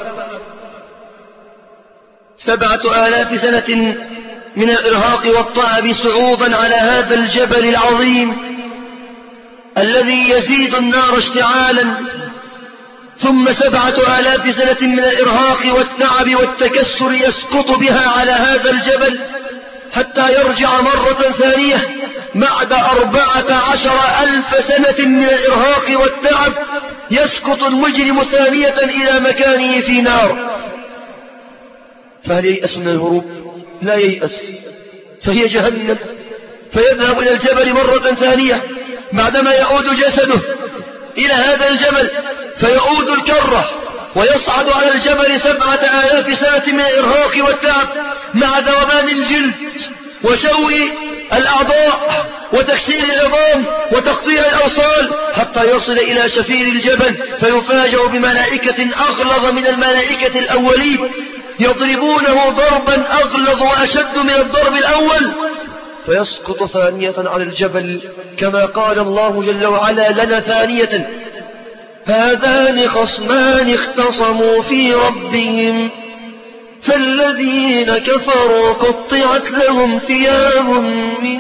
7000 سنة من الإرهاق والتعب صعودا على هذا الجبل العظيم الذي يزيد النار اشتعالا، ثم 7000 سنة من الإرهاق والتعب والتكسر يسقط بها على هذا الجبل حتى يرجع مرة ثانية بعد 14,000 سنة من الإرهاق والتعب. يسقط المجرم ثانية إلى مكانه في نار. فهل ييأس من الهروب؟ لا ييأس، فهي جهنم. فيذهب إلى الجبل مرة ثانية بعدما يعود جسده إلى هذا الجبل، فيعود الكرة ويصعد على الجبل 7000 سنة من الإرهاق والتعب مع ذوبان الجلد وشوي الأعضاء وتكسير العظام وتقطيع الأوصال حتى يصل إلى شفير الجبل، فيفاجأ بملائكة أغلظ من الملائكة الأولين يضربونه ضربا أغلظ وأشد من الضرب الأول، فيسقط ثانية على الجبل كما قال الله جل وعلا لنا ثانية: هذان خصمان اختصموا في ربهم فالذين كفروا قطعت لهم ثياب من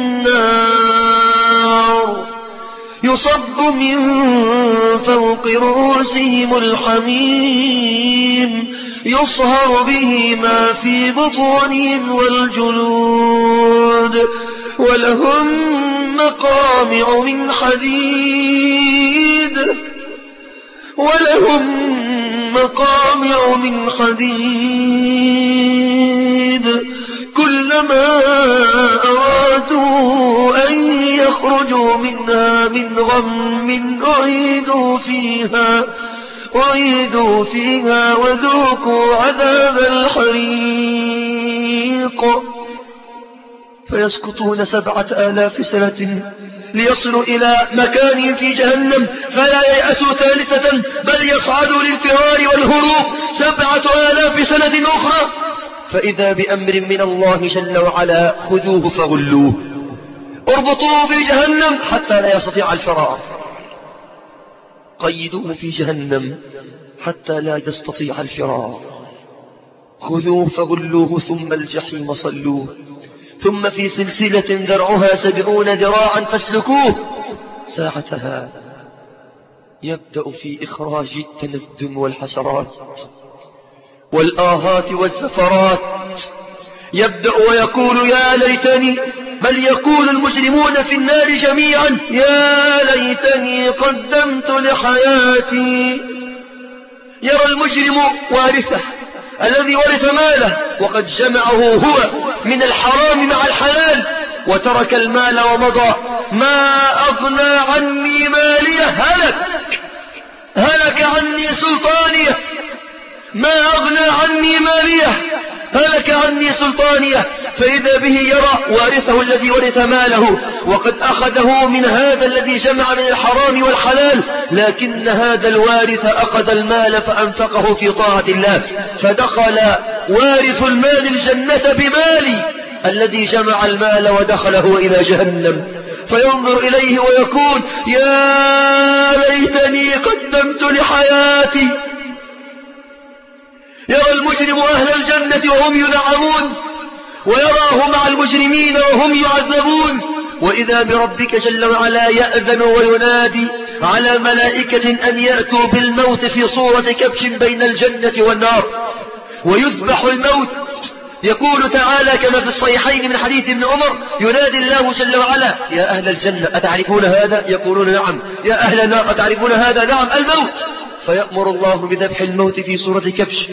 نار يصب من فوق رؤوسهم الحميم يصهر به ما في بطونهم والجلود ولهم مقامع من حديد كلما أرادوا أن يخرجوا منها من غم أعيدوا فيها وذوقوا عذاب الحريق. فيسقطون 7000 سنة ليصلوا إلى مكان في جهنم، فلا ييأسوا ثالثة بل يصعدوا للفرار والهروب 7000 سنة أخرى. فإذا بأمر من الله جل وعلا: خذوه فغلوه، اربطوه في جهنم حتى لا يستطيع الفرار، قيدوه في جهنم حتى لا يستطيع الفرار، خذوه فغلوه ثم الجحيم صلوه ثم في سلسلة ذرعها 70 ذراعا فاسلكوه. ساعتها يبدأ في إخراج التندم والحسرات والآهات والزفرات، يبدأ ويقول: يا ليتني، بل يقول المجرمون في النار جميعا: يا ليتني قدمت لحياتي. يرى المجرم وارثه الذي ورث ماله وقد جمعه هو من الحرام مع الحلال وترك المال ومضى: ما أغنى عني ماليه، هلك عني سلطانيه، ما أغنى عني ماليه، هلك عني سلطانيه، فإذا به يرى وارثه الذي ورث ماله وقد أخذه من هذا الذي جمع من الحرام والحلال، لكن هذا الوارث أخذ المال فأنفقه في طاعة الله، فدخل وارث المال الجنة بمالي الذي جمع المال ودخله إلى جهنم، فينظر إليه ويقول يا ليتني قدمت لحياتي. يرى المجرم أهل الجنة وهم ينعمون، ويراه مع المجرمين وهم يعذبون، وإذا بربك جل وعلا يأذن وينادي على ملائكة أن يأتوا بالموت في صورة كبش بين الجنة والنار، ويذبح الموت. يقول تعالى كما في الصحيحين من حديث ابن عمر: ينادي الله جل وعلا يا أهل الجنة أتعرفون هذا؟ يقولون نعم. يا أهل النار أتعرفون هذا؟ نعم، الموت. فيأمر الله بذبح الموت في صورة كبش.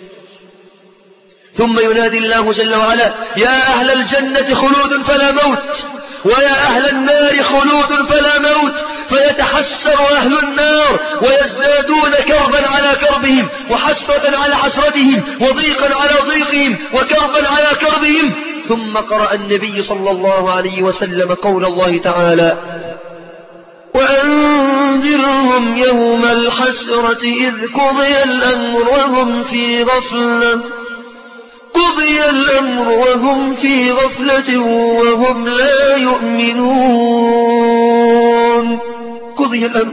ثم ينادي الله جل وعلا يا أهل الجنة خلود فلا موت، ويا أهل النار خلود فلا موت، فيتحسر أهل النار ويزدادون كربا على كربهم، وحسرة على حسرتهم، وضيقا على ضيقهم، وكربا على كربهم. ثم قرأ النبي صلى الله عليه وسلم قول الله تعالى: وأنذرهم يوم الحسرة إذ قضي الأمر وهم في غفلة وهم لا يؤمنون. قضي الأمر.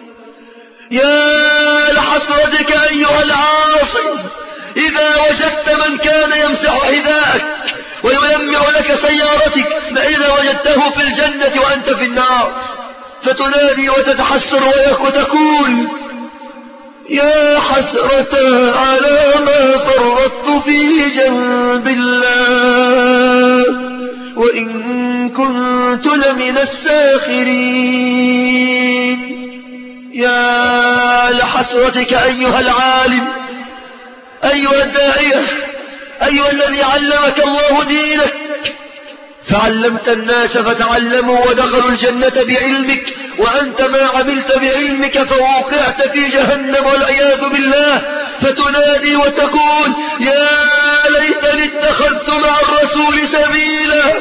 يا لحسرتك أيها العاصي إذا وجدت من كان يمسح حذاءك ويلمع لك سيارتك، فإذا وجدته في الجنة وأنت في النار، فتنادي وتتحسر وتقول يا حسرة على ما فرطت في جنب الله وإن كنت لمن الساخرين. يا لحسرتك أيها العالم، أيها الداعية، أيها الذي علمك الله دينك، فعلمت الناس فتعلموا ودخلوا الجنة بعلمك، وأنت ما عملت بعلمك فوقعت في جهنم والعياذ بالله، فتنادي وتقول يا ليتني اتخذت مع الرسول سبيلا.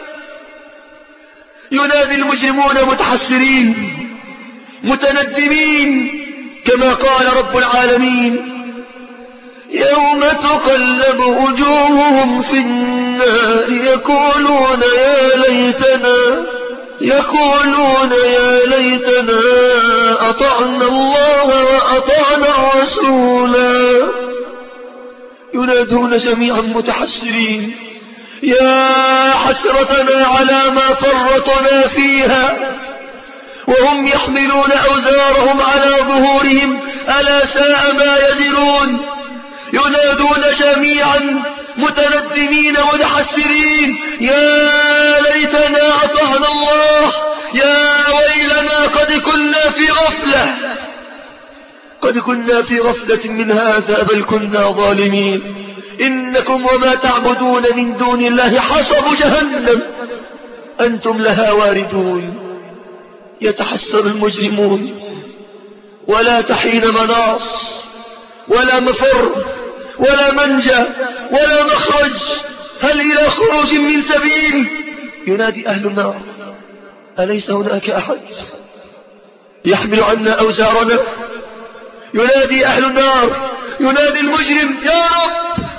ينادي المجرمون متحسرين متندمين، كما قال رب العالمين يوم تقلب وجوههم في النار يقولون يا ليتنا أطعنا الله وأطعنا الرسولا. ينادون جميعا متحسرين يا حسرتنا على ما فرطنا فيها، وهم يحملون أوزارهم على ظهورهم ألا ساء ما يزرون. ينادون جميعا متندمين متحسرين يا ليتنا أطعنا الله، يا ويلنا قد كنا في غفلة من هذا بل كنا ظالمين. إنكم وما تعبدون من دون الله حصب جهنم أنتم لها واردون. يتحسر المجرمون ولا تحين مناص ولا مفر ولا منجا ولا مخرج، هل إلى خروج من سبيل؟ ينادي أهل النار أليس هناك أحد يحمل عنا أوزارنا؟ ينادي أهل النار، ينادي المجرم يا رب،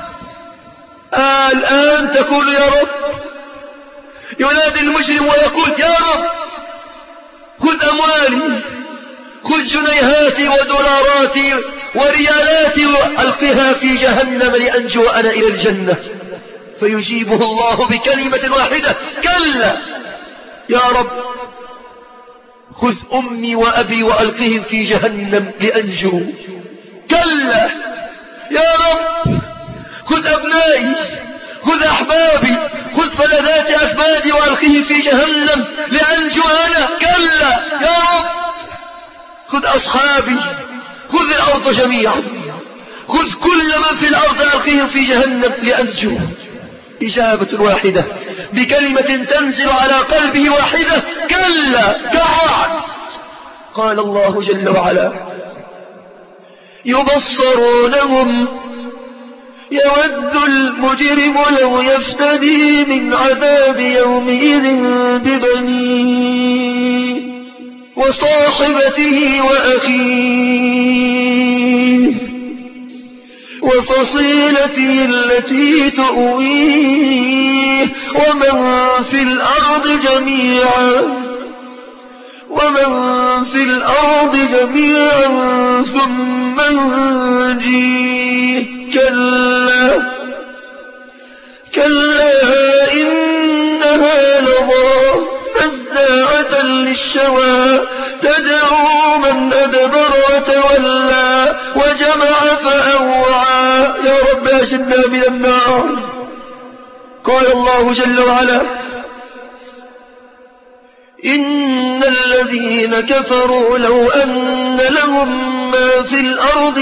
الآن تقول يا رب. ينادي المجرم ويقول يا رب خذ أموالي، خذ جنيهاتي ودولاراتي وريالاتي وألقها في جهنم لأنجو أنا إلى الجنة. فيجيبه الله بكلمة واحدة كلا يا رب خذ أمي وأبي وألقهم في جهنم لأنجو. كلا يا رب خذ أبنائي، خذ أحبابي، خذ فلذات أكبادي وألقهم في جهنم لأنجو أنا. كلا يا رب خذ أصحابي، خذ الأرض جميعا، خذ كل من في الأرض ألقهم في جهنم لأنجو. إجابة واحدة بكلمة تنزل على قلبه واحدة كلا كالرعد. قال الله يود المجرم لو يفتدي من عذاب يومئذ ببنيه وصاحبته وأخيه وفصيلته التي تؤويه ومن في الأرض جميعا ثم ينجيه كلا إنها لظى نزاعة للشوى تدعو من أدبر وتولى وجمع فأوعى. يا رب أجرنا من النار. قال الله جل وعلا إن الذين كفروا لو أن لهم ما في الأرض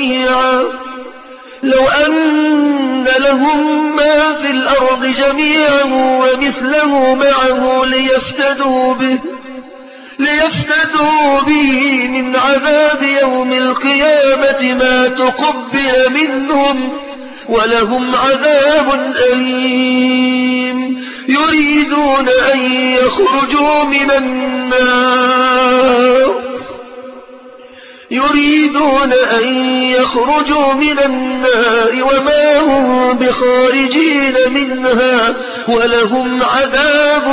جميعا ومثله معه ليفتدوا به من عذاب يوم القيامة ما تقبل منهم ولهم عذاب أليم. يريدون أن يخرجوا من النار وما هم بخارجين منها ولهم عذاب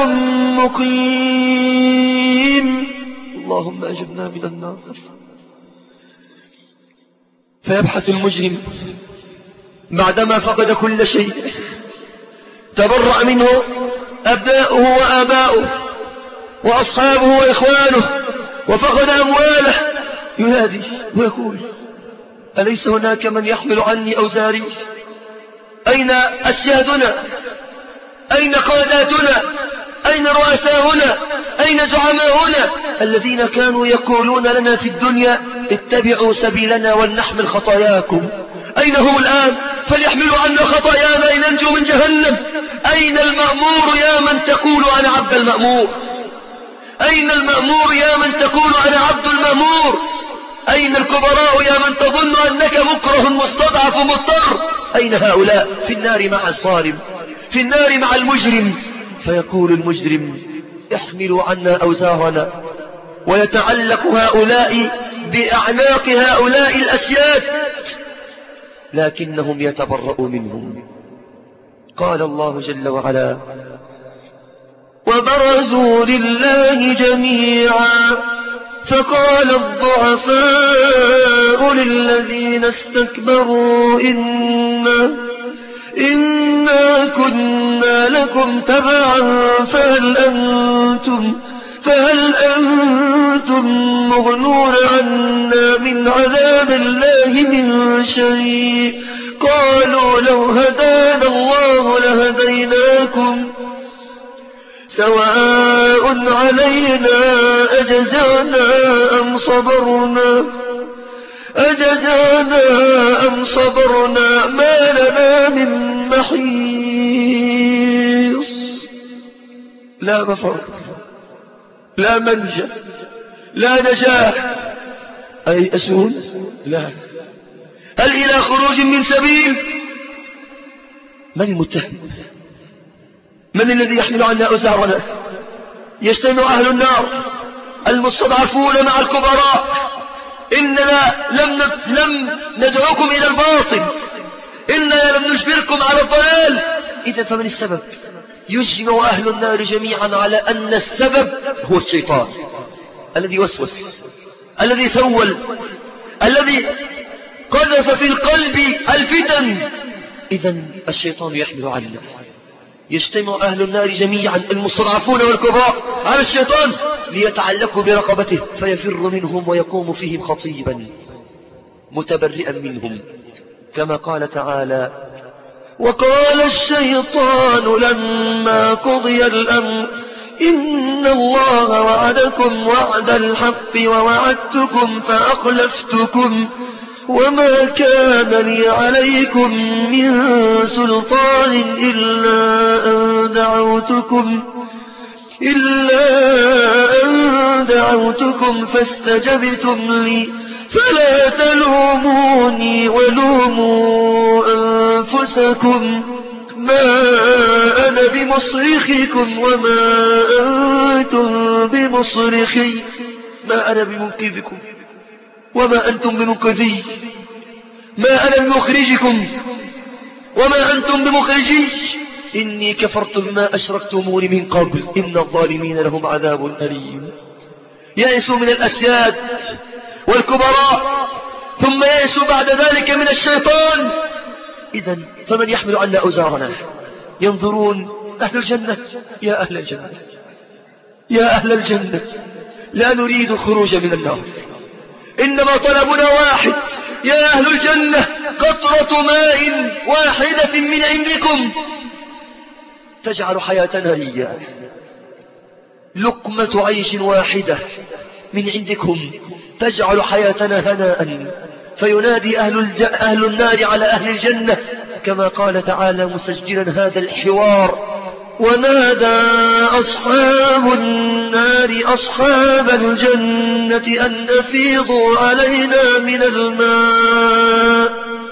مقيم. اللهم أجرنا من النار. فيبحث المجرم بعدما فقد كل شيء تبرأ منه أبناؤه وآباؤه وأصحابه وإخوانه وفقد أمواله، ينادي ويقول أليس هناك من يحمل عني أوزاري؟ أين أسيادنا؟ أين قاداتنا؟ أين رؤساؤنا؟ أين زعماؤنا الذين كانوا يقولون لنا في الدنيا اتبعوا سبيلنا ولنحمل خطاياكم؟ أين هم الآن؟ فليحملوا عنا خطايانا لننجو من جهنم. أين المأمور يا من تقول أنا عبد المأمور؟ أين المأمور يا من تقول أنا عبد المأمور؟ أين الكبراء يا من تظن أنك مكره مستضعف مضطر؟ أين هؤلاء؟ في النار مع الصارم، في النار مع المجرم. فيقول المجرم احملوا عنا أوزارنا، ويتعلق هؤلاء بأعناق هؤلاء الأسياد لكنهم يتبرؤوا منهم. قال الله جل وعلا وبرزوا لله جميعا فقال الضعفاء للذين استكبروا إنا كنا لكم تبعا فهل أنتم مغنون عنا من عذاب الله من شيء؟ قالوا لو هدانا الله لهديناكم سواء علينا أجزعنا أم صبرنا ما لنا من محيص. لا مفر، لا منجا، لا نجاح. أي أسون؟ لا. هل إلى خروج من سبيل؟ من المتهم؟ من الذي يحمل عنا أوزارنا؟ يجتمع أهل النار المستضعفون مع الكبراء. إننا لم ندعوكم إلى الباطل، إننا لم نجبركم على الضلال. إذا فمن السبب؟ يجمع أهل النار جميعا على أن السبب هو الشيطان الذي وسوس، الذي سول، الذي قذف في القلب الفتن. إذا الشيطان يحمل عنا. يجتمع أهل النار جميعا المستضعفون والكبراء على الشيطان ليتعلقوا برقبته فيفر منهم ويقوم فيهم خطيبا متبرئا منهم، كما قال تعالى وقال الشيطان لما قضي الأمر إن الله وعدكم وعد الحق ووعدتكم فأخلفتكم وما كان لي عليكم من سلطان إلا أن دعوتكم فاستجبتم لي فلا تلوموني ولوموا أنفسكم ما أنا بمصرخكم وما أنتم بمصرخي. ما أنا بمنقذكم وما أنتم بمنقذي. ما أنا بمخرجكم وما أنتم بمخرجي. إني كفرت بما أشركتموني من قبل إن الظالمين لهم عذاب أليم. يأسوا من الأسياد والكبراء ثم يأسوا بعد ذلك من الشيطان. إذن فمن يحمل عنا أوزارنا؟ ينظرون أهل الجنة. يا أهل الجنة يا أهل الجنة لا نريد الخروج من النار، إنما طلبنا واحد. يا أهل الجنة قطرة ماء واحدة من عندكم تجعل حياتنا هي لقمة عيش واحدة من عندكم تجعل حياتنا هناء. فينادي أهل النار على أهل الجنة كما قال تعالى مسجلا هذا الحوار: ونادى أصحاب النار أصحاب الجنة أن أفيضوا علينا من الماء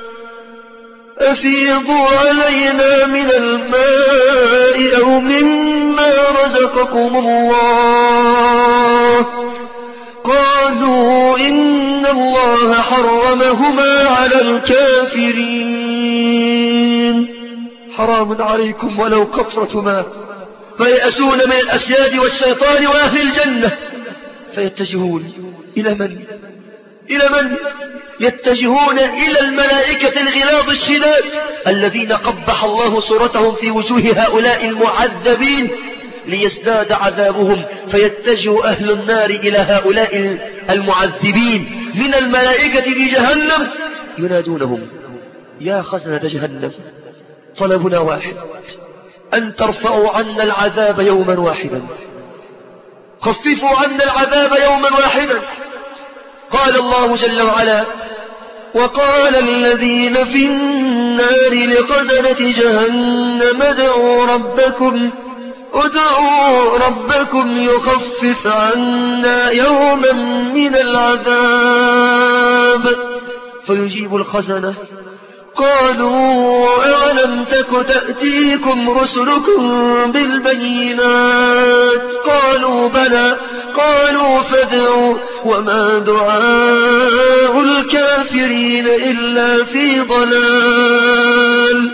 أو مما رزقكم الله. قالوا إن الله حرمهما على الكافرين. حرام عليكم ولو قطرة ماء. فيأسون من الأسياد والشيطان وأهل الجنة فيتجهون إلى من؟ يتجهون إلى الملائكة الغلاظ الشداد الذين قبح الله صورتهم في وجوه هؤلاء المعذبين ليزداد عذابهم. فيتجه أهل النار إلى هؤلاء المعذبين من الملائكة في جهنم ينادونهم: يا خزنة جهنم طلبنا واحد، أن ترفعوا عنا العذاب يوما واحدا، خففوا عنا العذاب يوما واحدا. قال الله جل وعلا: وقال الذين في النار لخزنة جهنم ادعوا ربكم يخفف عنا يوما من العذاب. فيجيب الخزنة: قالوا أولم تك تأتيكم رسلكم بالبينات؟ قالوا بلى. قالوا فادعوا وما دعاء الكافرين إلا في ضلال.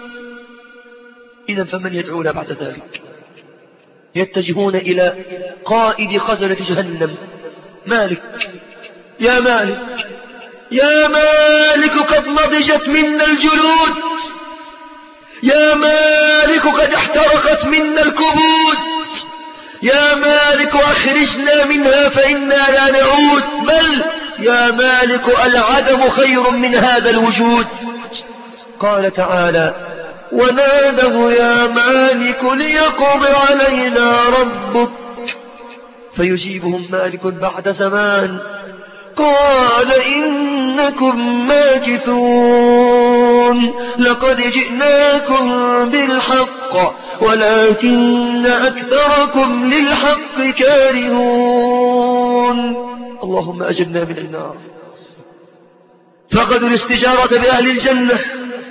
إذن فمن يدعونا بعد ذلك؟ يتجهون إلى قائد خزنة جهنم: مالك، يا مالك، يا مالك قد نضجت منا الجلود، يا مالك قد احترقت منا الكبود، يا مالك أخرجنا منها فإنا لا نعود، بل يا مالك العدم خير من هذا الوجود. قال تعالى: ونادوا يا مالك ليقض علينا ربك. فيجيبهم مالك بعد زمان: قال إنكم ماكثون، لقد جئناكم بالحق ولكن أكثركم للحق كارهون. اللهم أجرنا من النار. فقدوا الاستجارة بأهل الجنة،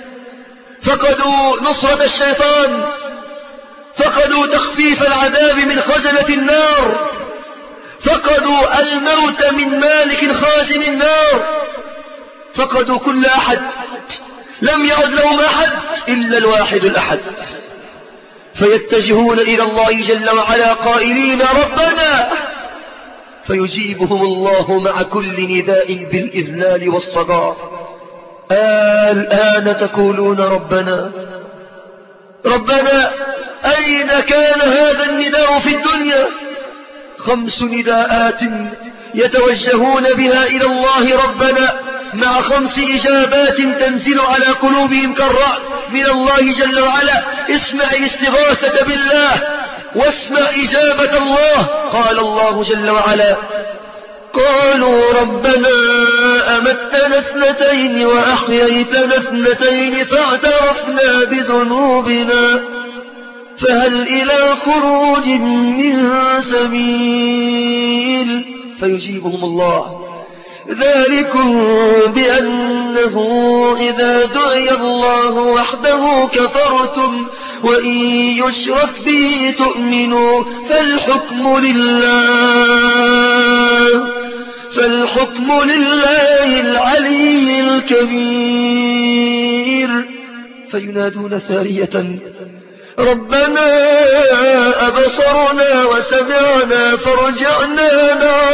فقدوا نصرة الشيطان، فقدوا تخفيف العذاب من خزنة النار، فقدوا الموت من مالك خازن النار، فقدوا كل أحد. لم يعد لهم أحد إلا الواحد الأحد. فيتجهون إلى الله جل وعلا قائلين: ربنا. فيجيبهم الله مع كل نداء بالإذلال والصغار: الآن تقولون ربنا؟ ربنا أين كان هذا النداء في الدنيا؟ 5 نداءات يتوجهون بها إلى الله ربنا، مع 5 إجابات تنزل على قلوبهم كالرعد من الله جل وعلا. اسمع الاستغاثة بالله واسمع إجابة الله. قال الله جل وعلا: قالوا ربنا أمتنا 2 وأحييتنا 2 فاعترفنا بذنوبنا فهل إلى خروج من سبيل؟ فيجيبهم الله: ذلكم بأنه إذا دعي الله وحده كفرتم وإن يشرك به تؤمنوا فالحكم لله العلي الكبير. فينادون ثانية ربنا أبصرنا وسمعنا فارجعنا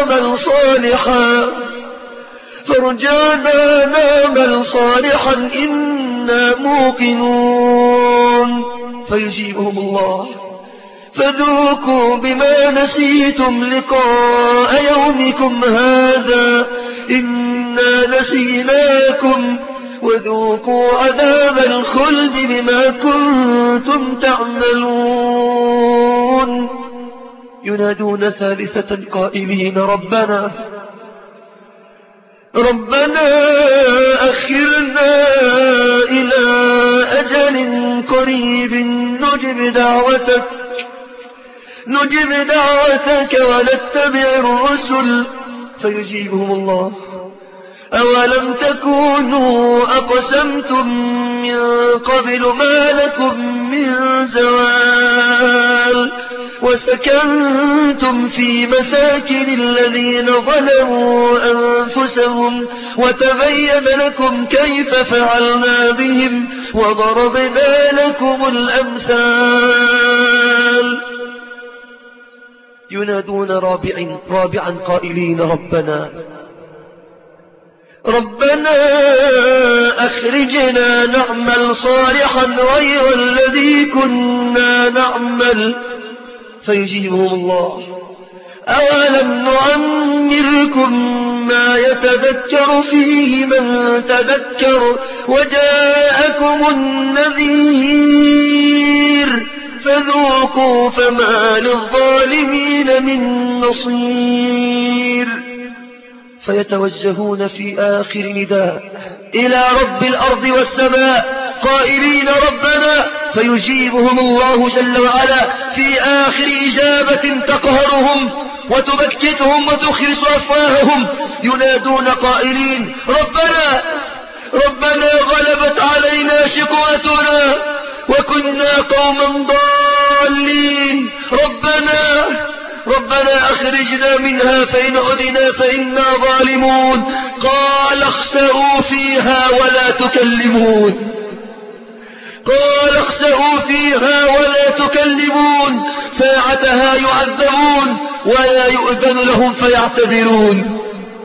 نعمل صالحا إنا موقنون. فيجيبهم الله فذوقوا بما نسيتم لقاء يومكم هذا إنا نسيناكم وذوقوا عذاب الخلد بما كنتم تعملون. ينادون ثالثة قائلين ربنا أخرنا إلى أجل قريب نجب دعوتك ونتبع الرسل. فيجيبهم الله أولم تكونوا أقسمتم من قبل ما لكم من زوال وسكنتم في مساكن الذين ظلموا أنفسهم وتبين لكم كيف فعلنا بهم وضربنا لكم الأمثال. ينادون رابعا قائلين ربنا أخرجنا نعمل صالحا غير الذي كنا نعمل. فيجيبهم الله أولم نعمركم ما يتذكر فيه من تذكر وجاءكم النذير فذوقوا فما للظالمين من نصير. فيتوجهون في آخر نداء إلى رب الأرض والسماء قائلين ربنا. فيجيبهم الله جل وعلا في آخر إجابة تقهرهم وتبكتهم وتخرس أفواههم. ينادون قائلين ربنا غلبت علينا شقوتنا وكنا قوما ضالين ربنا أخرجنا منها فإن عدنا فإنا ظالمون. قال اخسئوا فيها ولا تكلمون ساعتها يعذبون ولا يؤذن لهم فيعتذرون.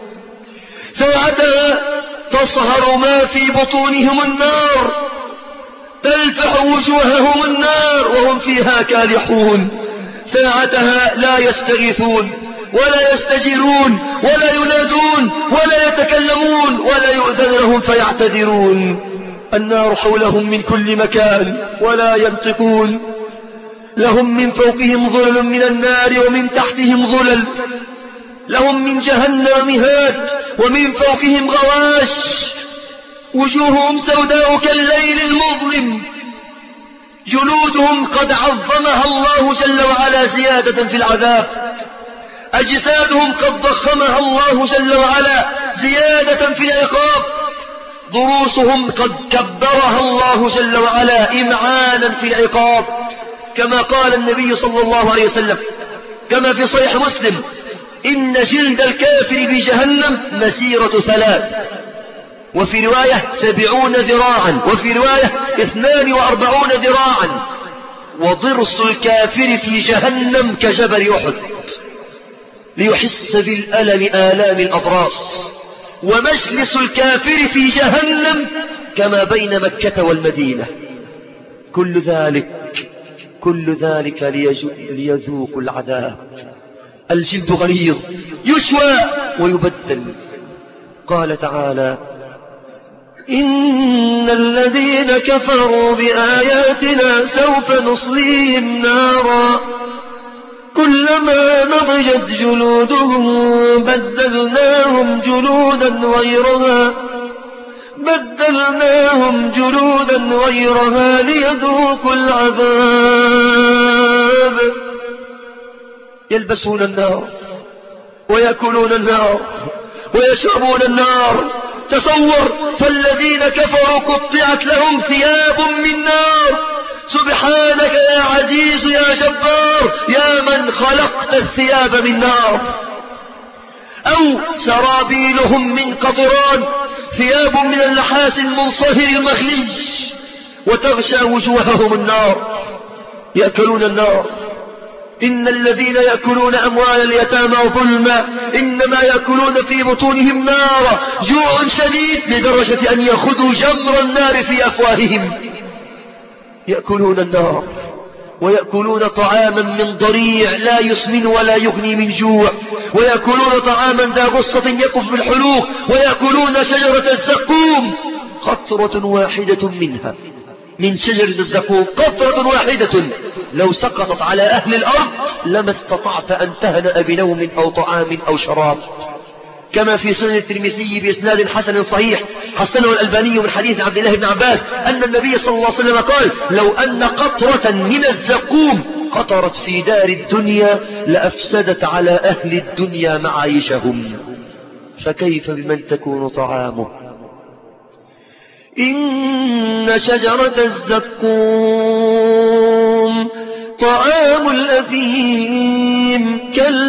ساعتها تصهر ما في بطونهم النار تلفح وجوههم النار وهم فيها كالحون. ساعتها لا يستغيثون ولا يستجيرون ولا ينادون ولا يتكلمون ولا يؤذن لهم فيعتذرون. النار حولهم من كل مكان ولا ينطقون. لهم من فوقهم ظلل من النار ومن تحتهم ظلل. لهم من جهنم مهاد ومن فوقهم غواش. وجوههم سوداء كالليل المظلم. جلودهم قد عظمها الله جل وعلا زيادة في العذاب. أجسادهم قد ضخمها الله جل وعلا زيادة في العقاب. ضروسهم قد كبرها الله جل وعلا إمعانا في العقاب. كما قال النبي صلى الله عليه وسلم كما في صحيح مسلم إن جلد الكافر بجهنم مسيرة 3 وفي رواية 70 ذراعا وفي رواية 42 ذراعا. وضرس الكافر في جهنم كجبل أحد ليحس بالألم آلام الأضراس. ومجلس الكافر في جهنم كما بين مكة والمدينة. كل ذلك ليذوقوا العذاب. الجلد غليظ يشوى ويبدل. قال تعالى إن الذين كفروا بآياتنا سوف نصليهم نارا كلما نضجت جلودهم بدلناهم جلودا غيرها ليذوقوا العذاب. يلبسون النار ويأكلون النار ويشربون النار. تصور، فالذين كفروا قطعت لهم ثياب من نار. سبحانك يا عزيز يا جبار، يا من خلقت الثياب من نار. أو سرابيلهم من قطران، ثياب من النحاس المنصهر المغلي، وتغشى وجوههم النار. يأكلون النار. إن الذين يأكلون أموال اليتامى ظلما إنما يأكلون في بطونهم نارا، جوع شديد لدرجة أن يأخذوا جمر النار في أفواههم. يأكلون النار ويأكلون طعاما من ضريع لا يسمن ولا يغني من جوع، ويأكلون طعاما ذا غصة يقف بالحلوق، ويأكلون شجرة الزقوم، قطرة واحدة منها من شجرة الزقوم، قطرة واحدة لو سقطت على أهل الأرض لما استطعت أن تهنأ بنوم أو طعام أو شراب. كما في سنن الترمذي بإسناد حسن صحيح حسنه الألباني من حديث عبد الله بن عباس أن النبي صلى الله عليه وسلم قال: لو أن قطرة من الزقوم قطرت في دار الدنيا لأفسدت على أهل الدنيا معايشهم، فكيف بمن تكون طعامه؟ إن شجرة الزقوم طعام الأثيم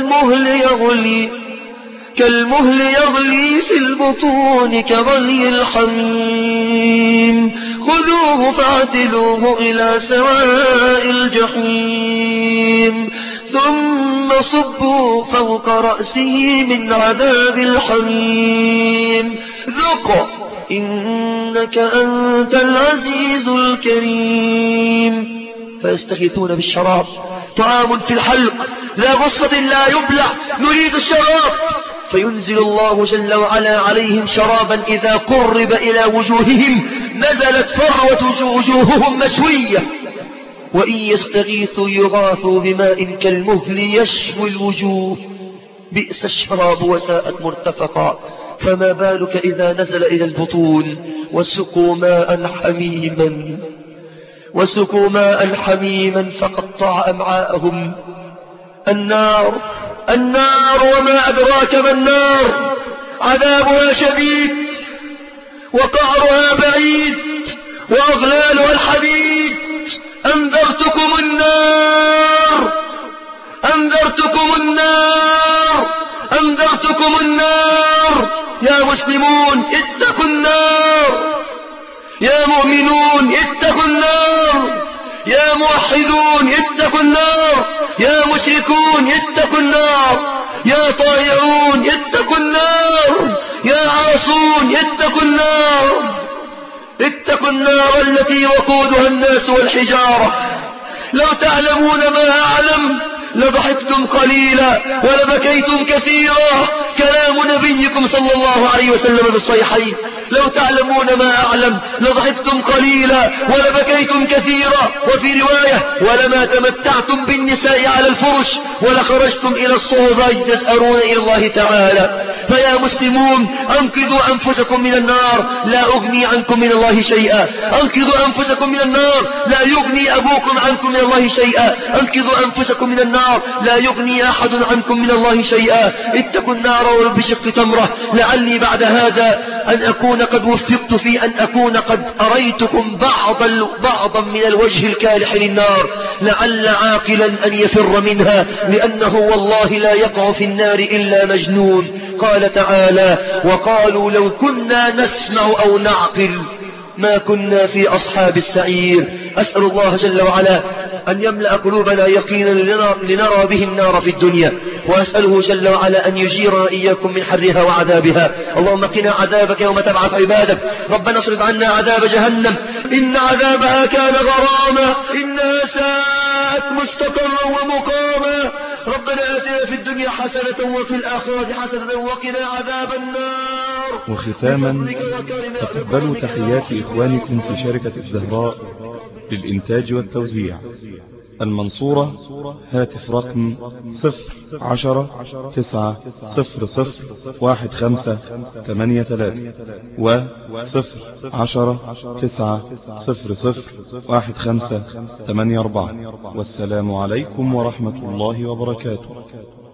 كالمهل يغلي في البطون كغلي الحميم، خذوه فاعتلوه إلى سواء الجحيم، ثم صبوا فوق رأسه من عذاب الحميم، ذق إنك أنت العزيز الكريم. فيستغيثون بالشراب، طعام في الحلق لا غصة لا يبلع، نريد الشراب، فينزل الله جل وعلا عليهم شرابا إذا قرب إلى وجوههم نزلت فروة وجوههم مشوية، وإن يستغيثوا يغاثوا بماء كالمهل يشوي الوجوه، بئس الشراب وساءت مرتفقا. فما بالك إذا نزل إلى البطون وسقوا ماء حميما فقطع أمعاءهم. النار وما أدراك ما النار، عذابها شديد وقعرها بعيد وأغلالها الحديد. أنذرتكم النار يا مسلمون اتقوا النار، يا مؤمنون اتقوا النار، يا موحدون اتقوا النار، يا مشركون اتقوا النار، يا طائعون اتقوا النار، يا عاصون اتقوا النار. اتقوا النار التي وقودها الناس والحجارة. لو تعلمون ما أعلم لضحكتم قليلا ولبكيتم كثيرا. كلام نبيكم صلى الله عليه وسلم بالصحيحين: لو تعلمون ما أعلم لضحكتم قليلا ولبكيتم كثيرا. وفي رواية: ولما تمتعتم بالنساء على الفرش ولخرجتم إلى الصهباء تسألون إلى الله تعالى. فيا مسلمون أنقذوا أنفسكم من النار، لا أغني عنكم من الله شيئا. أنقذوا أنفسكم من النار، لا يغني أبوكم عنكم من الله شيئا. أنقذوا أنفسكم من النار، لا يغني أحد عنكم من الله شيئا. اتقوا النار ولو بشق تمرة. لعلي بعد هذا أن أكون قد وفقت في أن أكون قد أريتكم بعضا من الوجه الكالح للنار، لعل عاقلا أن يفر منها، لأنه والله لا يقع في النار إلا مجنون. قال تعالى: وقالوا لو كنا نسمع أو نعقل ما كنا في أصحاب السعير. أسأل الله جل وعلا أن يملأ قلوبنا يقينا لنرى به النار في الدنيا، وأسأله جل وعلا أن يجيرنا إياكم من حرها وعذابها. اللهم قنا عذابك يوم تبعث عبادك. ربنا اصرف عنا عذاب جهنم إن عذابها كان غراما، إنها ساءت مستقرا ومقاما. ربنا آتنا في الدنيا حسنة وفي الآخرة حسنة وقنا عذاب النار. وختاما تقبلوا تحيات إخوانكم في شركة الزهراء للإنتاج والتوزيع المنصورة. هاتف رقم 010-900-1583 و 010-900-1584. والسلام عليكم ورحمة الله وبركاته.